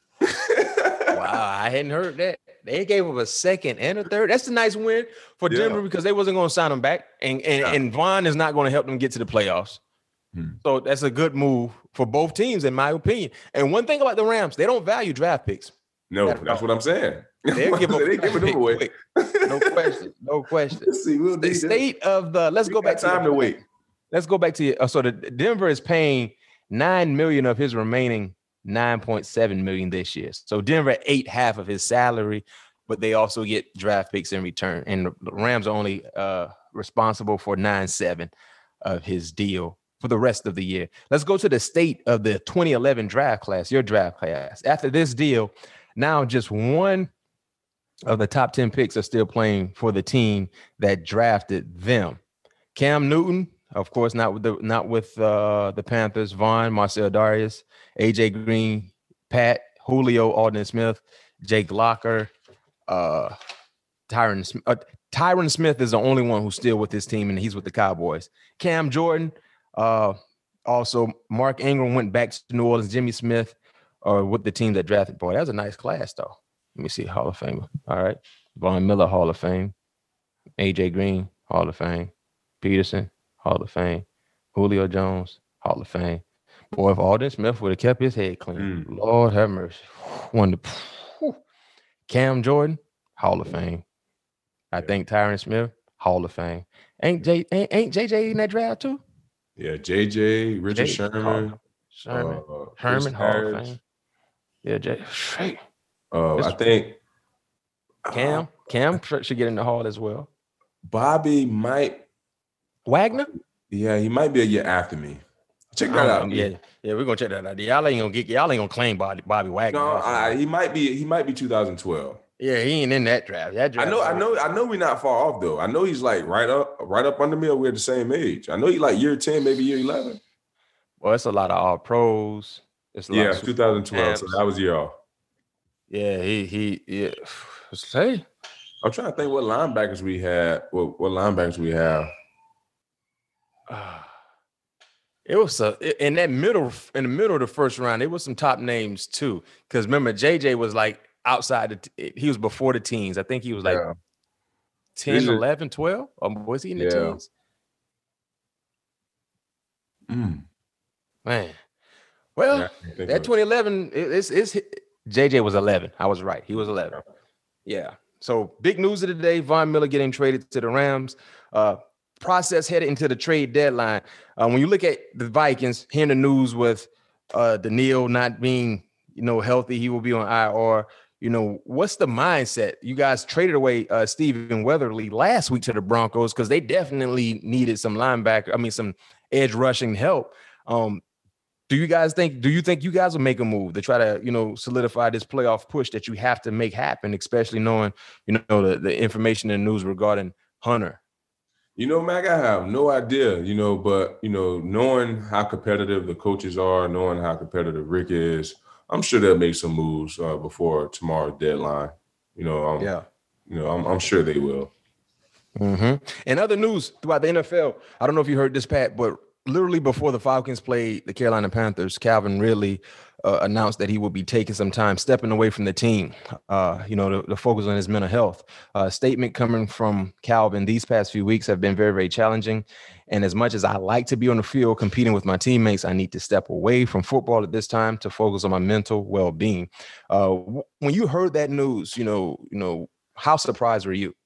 Wow, I hadn't heard that. They gave up a second and a third. That's a nice win for
yeah.
Denver because they wasn't going to sign them back, and and, yeah. and Von is not going to help them get to the playoffs. Hmm. So that's a good move for both teams, in my opinion. And one thing about the Rams, they don't value draft picks.
No, that's, that's what I'm saying.
They're giving
they giving them away.
No question. No question.
Let's see. We'll
the state that. of the. Let's
we
go back to
time
the,
to wait.
Let's go back to uh, so the Denver is paying nine million of his remaining nine point seven million this year. So Denver ate half of his salary, but they also get draft picks in return. And the Rams are only uh, responsible for nine seven of his deal for the rest of the year. Let's go to the state of the twenty eleven draft class, your draft class. After this deal, now just one of the top ten picks are still playing for the team that drafted them. Cam Newton, of course, not with the not with uh, the Panthers. Vaughn, Marcel Darius, A J Green, Pat, Julio, Alden Smith, Jake Locker, uh, Tyron, uh, Tyron Smith is the only one who's still with his team, and he's with the Cowboys. Cam Jordan, uh, also Mark Ingram went back to New Orleans. Jimmy Smith, uh, with the team that drafted. Boy, that was a nice class, though. Let me see, Hall of Famer. All right, Von Miller, Hall of Fame. A J Green, Hall of Fame. Peterson, Hall of Fame. Julio Jones, Hall of Fame. Boy, if Alden Smith would have kept his head clean, mm. Lord have mercy. One to, Cam Jordan, Hall of Fame. I yeah. think Tyron Smith, Hall of Fame. Ain't J ain't, ain't J J in that draft too?
Yeah, J J, Richard J-
Sherman, Sherman, uh, Herman, Hall of Fame. Yeah, J. Straight.
Uh, I think
Cam, Cam should get in the Hall as well.
Bobby might.
Wagner?
Yeah, he might be a year after me. Check that out.
Yeah, yeah, we're gonna check that out. Y'all ain't gonna get y'all ain't gonna claim Bobby, Bobby Wagner.
No, I, he might be. He might be two thousand twelve.
Yeah, he ain't in that draft. That draft.
I know. I know. I know. We're not far off though. I know he's like right up, right up under me. Or we're the same age. I know he like year ten, maybe year eleven.
Well, it's a lot of all pros. It's a
yeah,
lot of
two thousand twelve. So that was year off.
Yeah, he he yeah. Say,
I'm trying to think what linebackers we had. What what linebackers we have.
Uh, it was a, in that middle in the middle of the first round. There was some top names too. Because remember, J J was like outside. The, he was before the teens. I think he was like yeah. ten, eleven, twelve. Or was he in the yeah. teens?
Mm.
Man, well, yeah, that twenty eleven. It, it's it's J J was eleven. I was right. He was eleven. Yeah. So big news of the day: Von Miller getting traded to the Rams. Uh, process headed into the trade deadline. Uh, when you look at the Vikings, hearing the news with uh, Daniil not being, you know, healthy, he will be on I R. You know, what's the mindset? You guys traded away uh, Stephen Weatherly last week to the Broncos because they definitely needed some linebacker. I mean, some edge rushing help. Um, do you guys think? Do you think you guys will make a move to try to, you know, solidify this playoff push that you have to make happen, especially knowing, you know, the, the information in the news regarding Hunter?
You know, Mac, I have no idea, you know, but, you know, knowing how competitive the coaches are, knowing how competitive Rick is, I'm sure they'll make some moves uh, before tomorrow's deadline. You know, um, yeah, you know, I'm, I'm sure they will.
Mm-hmm. And other news throughout the N F L, I don't know if you heard this, Pat, but literally before the Falcons played the Carolina Panthers, Calvin Ridley uh, announced that he will be taking some time, stepping away from the team, uh, you know, to, to focus on his mental health. A uh, statement coming from Calvin these past few weeks have been very, very challenging. And as much as I like to be on the field competing with my teammates, I need to step away from football at this time to focus on my mental well-being. Uh, when you heard that news, you know, you know, how surprised were you?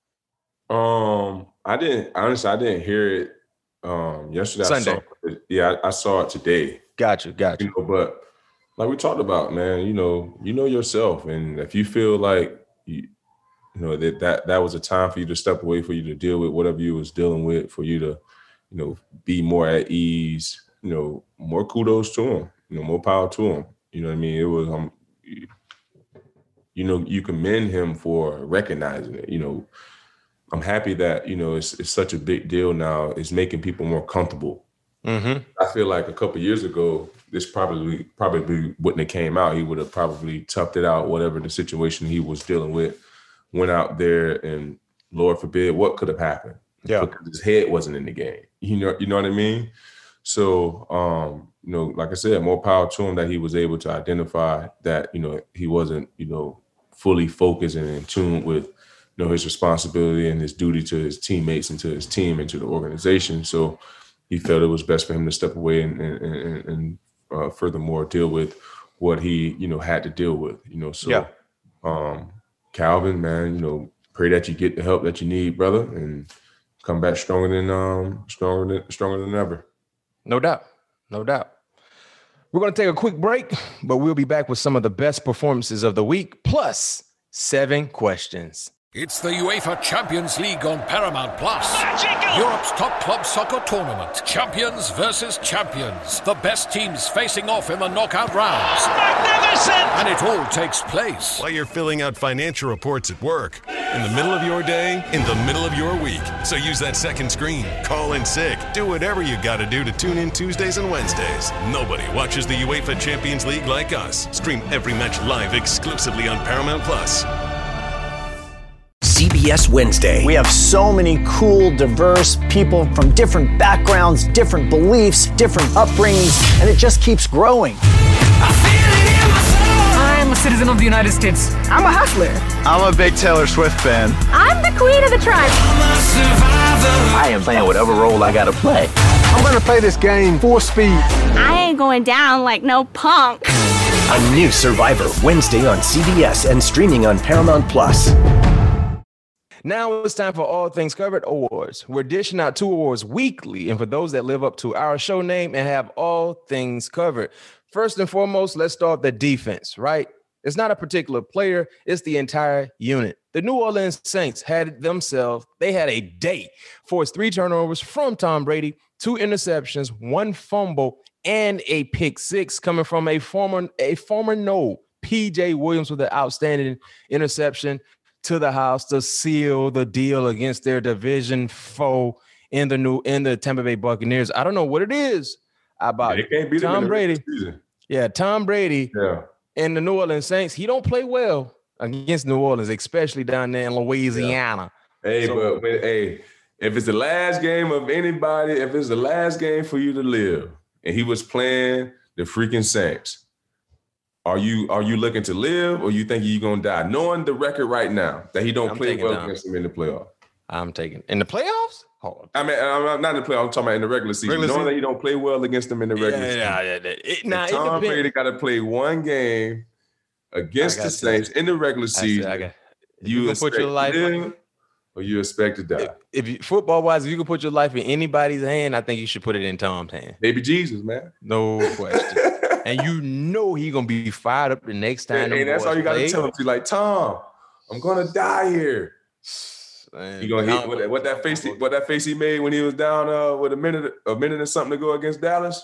Um, I didn't, honestly, I didn't hear it um, yesterday.
Sunday.
I saw it, yeah, I, I saw it today.
Gotcha, gotcha.
You know, but like we talked about, man, you know, you know yourself. And if you feel like, you, you know, that, that that was a time for you to step away, for you to deal with whatever you was dealing with, for you to, you know, be more at ease, you know, more kudos to him, you know, more power to him. You know what I mean? It was, um, you know, you commend him for recognizing it. You know, I'm happy that, you know, it's, it's such a big deal now. It's making people more comfortable.
Mm-hmm.
I feel like a couple of years ago, this probably probably wouldn't have came out. He would have probably toughed it out, whatever the situation he was dealing with, went out there and Lord forbid, what could have happened?
Yeah.
Because his head wasn't in the game. You know, you know what I mean? So, um, you know, like I said, more power to him that he was able to identify that, you know, he wasn't, you know, fully focused and in tune with, you know, his responsibility and his duty to his teammates and to his team and to the organization. So he felt it was best for him to step away and, and, and uh, furthermore deal with what he, you know, had to deal with, you know. So,
yeah.
um, Calvin, man, you know, pray that you get the help that you need, brother, and come back stronger than um stronger than stronger than ever.
No doubt, no doubt. We're going to take a quick break, but we'll be back with some of the best performances of the week, plus seven questions.
It's the UEFA Champions League on Paramount Plus. Europe's top club soccer tournament. Champions versus champions. The best teams facing off in the knockout rounds. Magnificent! And it all takes place
while you're filling out financial reports at work, in the middle of your day, in the middle of your week. So use that second screen, call in sick, do whatever you got to do to tune in Tuesdays and Wednesdays. Nobody watches the UEFA Champions League like us. Stream every match live exclusively on Paramount Plus.
C B S Wednesday.
We have so many cool, diverse people from different backgrounds, different beliefs, different upbringings, and it just keeps growing.
I'm a citizen of the United States.
I'm a hustler.
I'm a big Taylor Swift fan.
I'm the queen of the tribe.
I am playing whatever role I gotta play.
I'm gonna play this game full speed.
I ain't going down like no punk.
A new Survivor, Wednesday on C B S and streaming on Paramount Plus.
Now it's time for All Things Covered Awards. We're dishing out two awards weekly, and for those that live up to our show name and have all things covered. First and foremost, let's start the defense, right? It's not a particular player, it's the entire unit. The New Orleans Saints had themselves, they had a day, forced three turnovers from Tom Brady, two interceptions, one fumble, and a pick six coming from a former, a former no, P J Williams with an outstanding interception to the house to seal the deal against their division foe in the new in the Tampa Bay Buccaneers. I don't know what it is about
yeah, can't beat
Tom
them
Brady. Yeah, Tom Brady
yeah.
and the New Orleans Saints. He don't play well against New Orleans, especially down there in Louisiana.
Yeah. Hey, so, but, but hey, if it's the last game of anybody, if it's the last game for you to live, and he was playing the freaking Saints, Are you are you looking to live, or you think you're gonna die? Knowing the record right now that he don't
I'm
play well
down.
against him in the playoffs.
I'm taking in the playoffs.
Oh. I mean, I'm not in the playoffs. I'm talking about in the regular season.
Regular
Knowing
season?
that he don't play well against them in the regular
Yeah,
season.
yeah, yeah, yeah. It, nah,
And
it
Tom
depends.
Brady got to play one game against
I
the
got
Saints
you.
in the regular
I see,
season.
I got-
you
you can
expect
put your life
to live, or you expect to die.
If you football wise, if you can put your life in anybody's hand, I think you should put it in Tom's hand.
Baby Jesus, man.
No question. And you know he gonna be fired up the next time.
And, and that's all you got to tell him. He's like, Tom, I'm gonna die here.
Man,
You gonna hit
Tom-
what, what that face? He, what that face he made when he was down uh, with a minute, a minute and something to go against Dallas.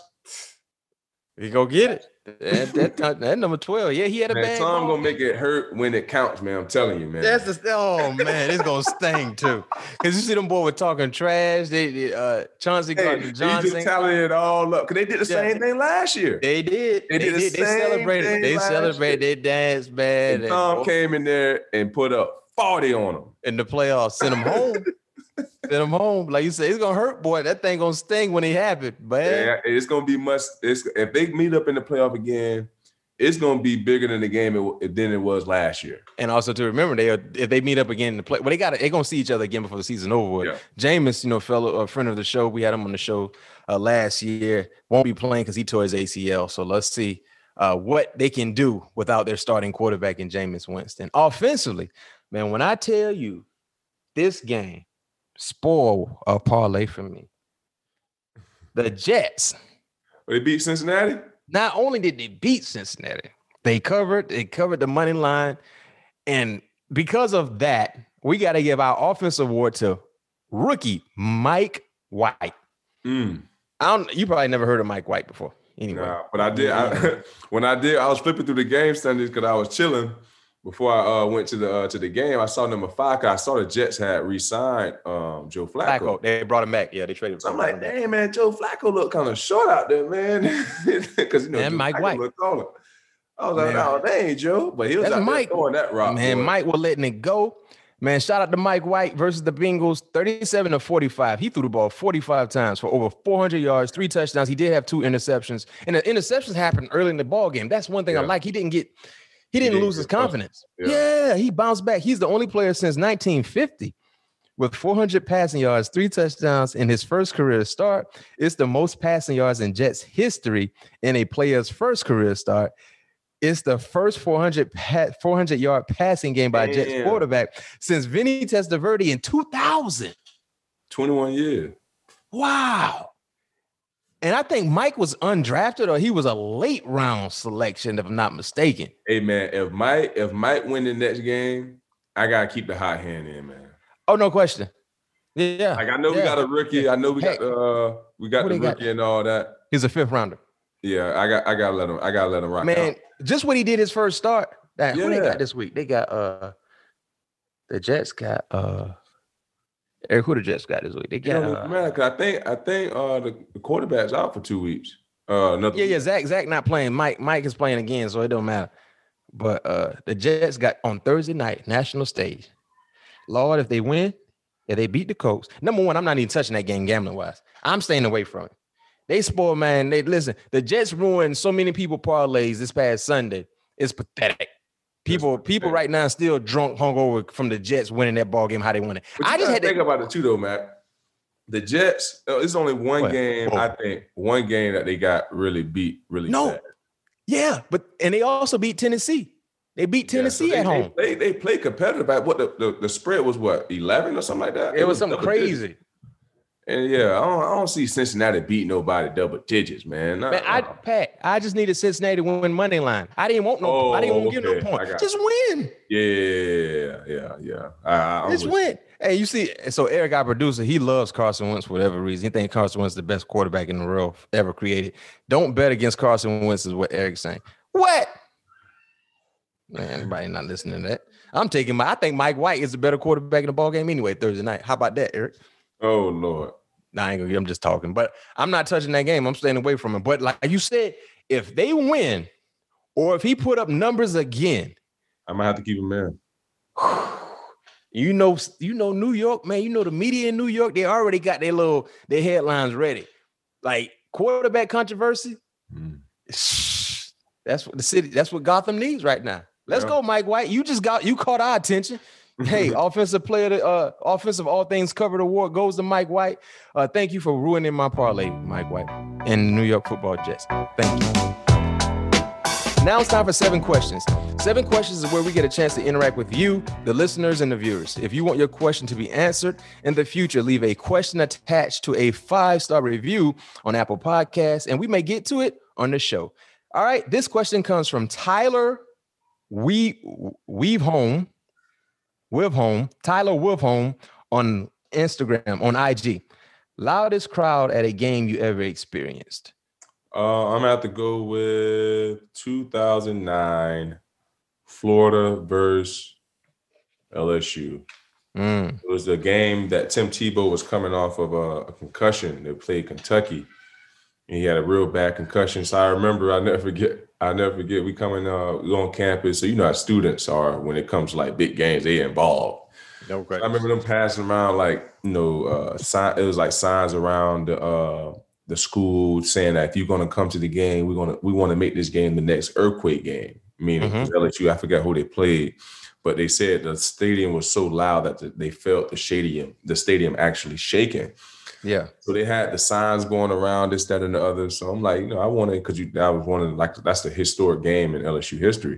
He go get it. That, that, that, that number twelve. Yeah, he had a
Man,
bad
Tom
ball.
gonna make it hurt when it counts, man. I'm telling you, man.
That's the oh man, it's gonna sting too. Cause you see them boys were talking trash. They, they uh Chauncey
Hey,
Gardner
he
Johnson.
just tallied it all up because they did the
Yeah.
same thing last year.
They did.
They did the
They
same
celebrated.
thing
They
last
celebrated. They danced bad.
And Tom
and,
came in there and put up forty on them.
in the playoffs. Sent him home. Sent him home. Like you said, it's gonna hurt, boy. That thing gonna sting when it happened. But
Yeah, it's gonna be much. It's, if they meet up in the playoff again, it's gonna be bigger than the game it, than it was last year.
and also to remember, they are, if they meet up again in the play, well, they got to they're gonna see each other again before the season over. With.
Yeah.
Jameis, you know, fellow a friend of the show, we had him on the show uh, last year. Won't be playing because he tore his A C L. So let's see uh, what they can do without their starting quarterback in Jameis Winston. Offensively, man, when I tell you this game spoil a parlay for me, the Jets.
They beat Cincinnati.
Not only did they beat Cincinnati, they covered, they covered the money line. And because of that, we got to give our offensive award to rookie Mike White.
Mm.
I don't you probably never heard of Mike White before. Anyway.
Nah, but I did. I, when I did, I was flipping through the game Sundays because I was chilling before I uh, went to the uh, to the game. I saw number five. 'Cause I saw the Jets had re-signed um, Joe Flacco.
Flacco. They brought him back. Yeah, they traded him.
So I'm like, dang, man, Joe Flacco looked kind of short out there, man. Because you know,
And
Joe
Mike
Flacco
White.
looked taller. I was like,
Man.
oh, dang, Joe. But he was
That's
out
Mike.
there throwing that rock.
Man,
boy.
Mike was letting it go. Man, shout out to Mike White versus the Bengals, thirty-seven to forty-five. He threw the ball forty-five times for over four hundred yards, three touchdowns. He did have two interceptions, and the interceptions happened early in the ball game. That's one thing I
Yeah.
like. He didn't get, he didn't
didn't
lose his
get frustrated.
confidence.
Yeah.
Yeah, he bounced back. He's the only player since nineteen fifty with four hundred passing yards, three touchdowns in his first career start. It's the most passing yards in Jets history in a player's first career start. It's the first four hundred yard passing game by a Jets
Damn.
quarterback since Vinny Testaverde in two thousand.
twenty-one years.
Wow. And I think Mike was undrafted or he was a late round selection, if I'm not mistaken.
Hey, man, if Mike if Mike win the next game, I gotta keep the hot hand in, man.
Oh, no question. Yeah.
Like I know we
Yeah.
got a rookie. I know we
Hey,
got uh we got
who
the
they got?
rookie and all that.
He's a fifth rounder.
Yeah, I got I gotta let him. I gotta let him rock.
Man,
out.
just what he did his first start. That who they
Yeah.
got this week? They got uh the Jets got uh Eric, who the Jets got this week? They
It
got
don't even
uh,
matter, 'cause I think I think uh the, the quarterback's out for two weeks. Uh, another
yeah, yeah. Zach, Zach not playing. Mike, Mike is playing again, so it don't matter. But uh the Jets got on Thursday night, national stage. Lord, if they win, if they beat the Colts, number one, I'm not even touching that game gambling wise. I'm staying away from it. They spoil, man. They listen. The Jets ruined so many people parlays this past Sunday. It's pathetic. People, people right now still drunk, hungover from the Jets winning that ball game. How they won it.
But
I
you
just
gotta
had
think
to
about it too, though, Matt. The Jets. Uh, it's only one
What?
game.
Oh.
I think one game that they got really beat, really
No.
bad.
Yeah, but and they also beat Tennessee. They beat Tennessee
yeah, so they,
at home.
They, they, they played competitive. At what the, the, the spread was what, eleven or something like that?
It, it was, was something crazy.
Digits. And yeah, I don't, I don't see Cincinnati beat nobody double digits, man.
Man, I, Pat, I just needed Cincinnati to win money line. I didn't want no.
Oh,
I didn't want to
okay.
give no point. Just win.
Yeah, yeah, yeah. I, I
just win. Hey, you see, so Eric, our producer, he loves Carson Wentz for whatever reason. He thinks Carson Wentz is the best quarterback in the world ever created. Don't bet against Carson Wentz is what Eric's saying. What? Man, anybody not listening to that? I'm taking my. I think Mike White is a better quarterback in the ball game anyway Thursday night. How about that, Eric?
Oh Lord.
Nah, I ain't gonna, I'm just talking, but I'm not touching that game. I'm staying away from it. But like you said, if they win, or if he put up numbers again,
I might have to keep him in.
You know, you know, New York, man. You know the media in New York. They already got their little their headlines ready. Like quarterback controversy. Mm. That's what the city. That's what Gotham needs right now. Let's yeah. go, Mike White. You just got you caught our attention. Hey, offensive player, uh, offensive all things covered award goes to Mike White. Uh, thank you for ruining my parlay, Mike White, and the New York Football Jets. Thank you. Now it's time for seven questions. Seven questions is where we get a chance to interact with you, the listeners, and the viewers. If you want your question to be answered in the future, leave a question attached to a five-star review on Apple Podcasts, and we may get to it on the show. All right, this question comes from Tyler We Weave Home. With home, Tyler with home on Instagram, on I G. Loudest crowd at a game you ever experienced?
Uh, I'm gonna have to go with two thousand nine Florida versus L S U. Mm. It was the game that Tim Tebow was coming off of a, a concussion. They played Kentucky, and he had a real bad concussion. So I remember, I never forget. I never forget. We coming uh, on campus, so you know how students are when it comes to like big games. They involved.
No question.
I remember them passing around like you know, uh, sign. It was like signs around the uh, the school saying that if you're going to come to the game, we're gonna we want to make this game the next earthquake game. Meaning mm-hmm. L S U, I forgot who they played, but they said the stadium was so loud that they felt the stadium, the stadium actually shaking.
Yeah.
So they had the signs going around this, that, and the other. So I'm like, you know, I wanted because you that was one of the, like that's the historic game in L S U history.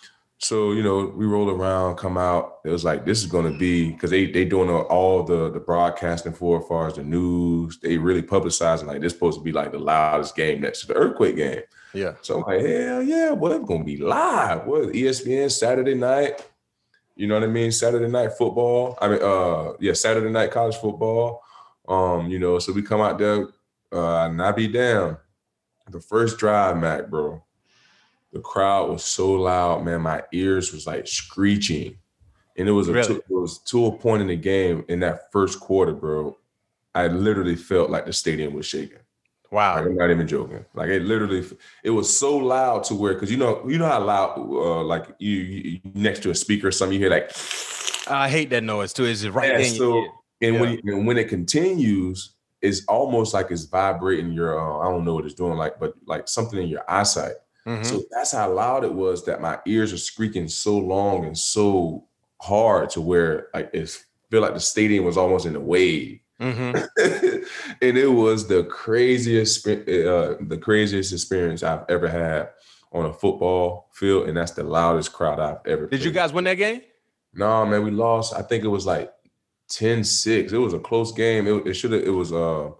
So, you know, we roll around, come out. It was like, this is going to be because they they doing all the the broadcasting for as far as the news. They really publicizing like this supposed to be like the loudest game next to the earthquake game.
Yeah.
So I'm like, hell yeah, well, it's going to be live. What, E S P N Saturday night? You know what I mean? Saturday night football. I mean, uh, yeah, Saturday night college football. Um, you know, so we come out there, uh, and I be damn. The first drive, Mac, bro, the crowd was so loud, man. My ears was like screeching, and it was a really? to, it was to a point in the game in that first quarter, bro. I literally felt like the stadium was shaking.
Wow,
like, I'm not even joking. Like it literally, it was so loud to where, because you know, you know how loud, uh, like you, you next to a speaker or something, you hear like.
I hate that noise too. It's just right
yeah,
there.
So. And yeah. when it, and when it continues, it's almost like it's vibrating your, uh, I don't know what it's doing, like, but like something in your eyesight. Mm-hmm. So that's how loud it was that my ears are squeaking so long and so hard to where like it feel like the stadium was almost in a wave. Mm-hmm. And it was the craziest, uh, the craziest experience I've ever had on a football field, and that's the loudest crowd I've ever.
Did played. You guys win that game?
No, man, we lost. I think it was like ten six. It was a close game. It, it should have, it was, uh,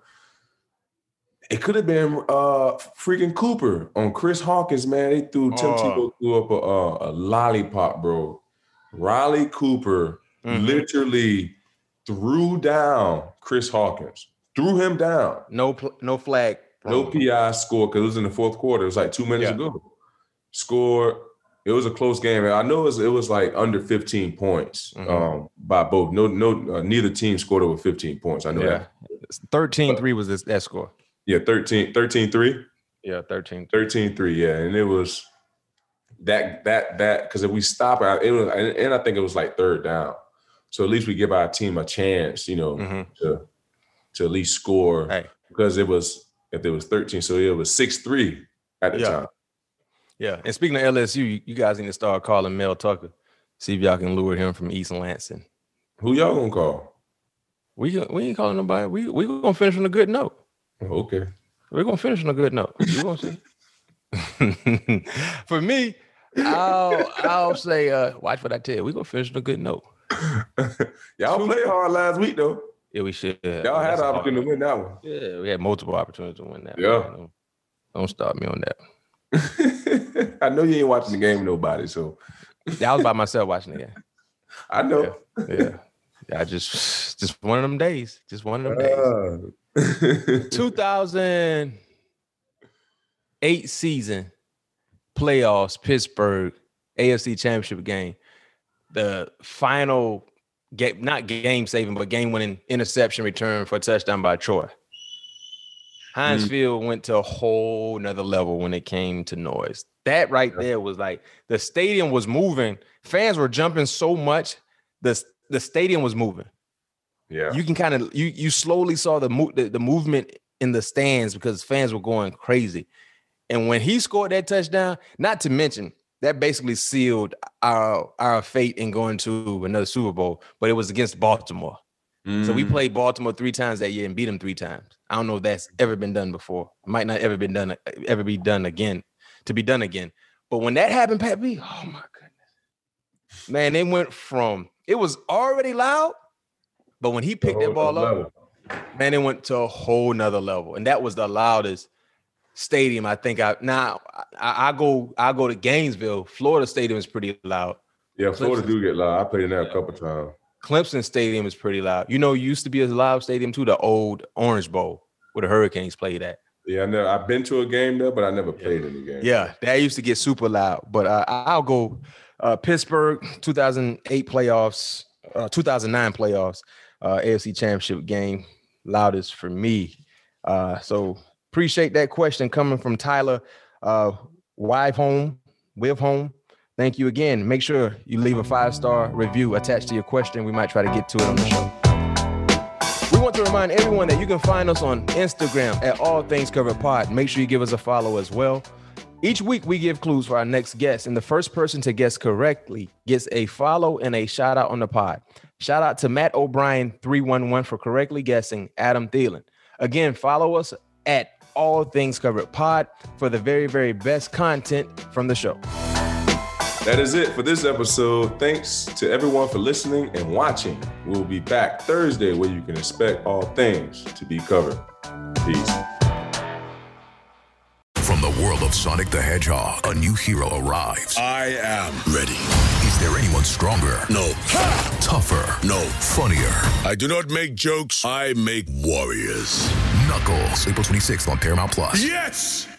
it could have been uh, freaking Cooper on Chris Hawkins, man. They threw, Tim Tebow threw up a, a, a lollipop, bro. Riley Cooper mm-hmm. literally threw down Chris Hawkins, threw him down.
No, pl- no flag.
No P I scored because it was in the fourth quarter. It was like two minutes yeah. ago. Scored. It was a close game. I know it was, it was like under fifteen points mm-hmm. um, by both. No, no, uh, neither team scored over fifteen points. I know
yeah. that. thirteen three was this, that score.
Yeah, thirteen three.
Yeah, thirteen
thirteen three, yeah. And it was that, that, that, because if we stop out, it was, and I think it was like third down. So at least we give our team a chance, you know, mm-hmm. to, to at least score
hey.
because it was, if it was thirteen, so it was six three at the
yeah.
time.
Yeah, and speaking of L S U, you, you guys need to start calling Mel Tucker. See if y'all can lure him from East Lansing.
Who y'all gonna call?
We we ain't calling nobody. We we gonna finish on a good note.
Okay,
we're gonna finish on a good note. You gonna see? For me, I'll, I'll say, uh, watch what I tell you. We're going to finish on a good note.
Y'all played hard last week, though.
Yeah, we should.
Y'all had an opportunity to win that one.
Yeah, we had multiple opportunities to win that
yeah.
one. Don't, don't stop me on that.
I know you ain't watching the game with nobody, so.
Yeah, I was by myself watching the game.
I know.
Yeah. yeah. yeah. I just, just one of them days. Just one of them days. Uh. two thousand eight season playoffs, Pittsburgh, A F C Championship game. The final game, not game saving, but game winning interception return for a touchdown by Troy. Heinz mm. Field went to a whole nother level when it came to noise. That right there was like the stadium was moving. Fans were jumping so much, the, the stadium was moving.
Yeah,
you can kind of you you slowly saw the, mo- the the movement in the stands because fans were going crazy. And when he scored that touchdown, not to mention that basically sealed our our fate in going to another Super Bowl, but it was against Baltimore. Mm. So we played Baltimore three times that year and beat them three times. I don't know if that's ever been done before. It might not ever been done, ever be done again, to be done again. But when that happened, Pat B, oh my goodness. Man, they went from, it was already loud, but when he picked that ball up, man, it went to a whole nother level. And that was the loudest stadium I think I now I, I go I go to Gainesville. Florida Stadium is pretty loud.
Yeah, Florida Clemson, do get loud. I played in there a couple times.
Clemson Stadium is pretty loud. You know, it used to be a loud stadium too, the old Orange Bowl where the Hurricanes played at.
Yeah, I never, I've been to a game there, but I never played in the game.
Yeah, that used to get super loud. But uh, I'll go uh, Pittsburgh two thousand eight playoffs, uh, two thousand nine playoffs, uh, A F C Championship game, loudest for me. Uh, so appreciate that question coming from Tyler. Uh, Wive home, Wiv home. Thank you again. Make sure you leave a five-star review attached to your question. We might try to get to it on the show. We want to remind everyone that you can find us on Instagram at All Things Covered Pod. Make sure you give us a follow as well. Each week we give clues for our next guest, and the first person to guess correctly gets a follow and a shout out on the pod. Shout out to Matt O'Brien three one one for correctly guessing Adam Thielen. Again, follow us at All Things Covered Pod for the very, very best content from the show.
That is it for this episode. Thanks to everyone for listening and watching. We'll be back Thursday where you can expect all things to be covered. Peace.
From the world of Sonic the Hedgehog, a new hero arrives.
I am ready.
Is there anyone stronger?
No.
Ha! Tougher?
No.
Funnier?
I do not make jokes. I make warriors.
Knuckles, April twenty-sixth on Paramount Plus.
Yes!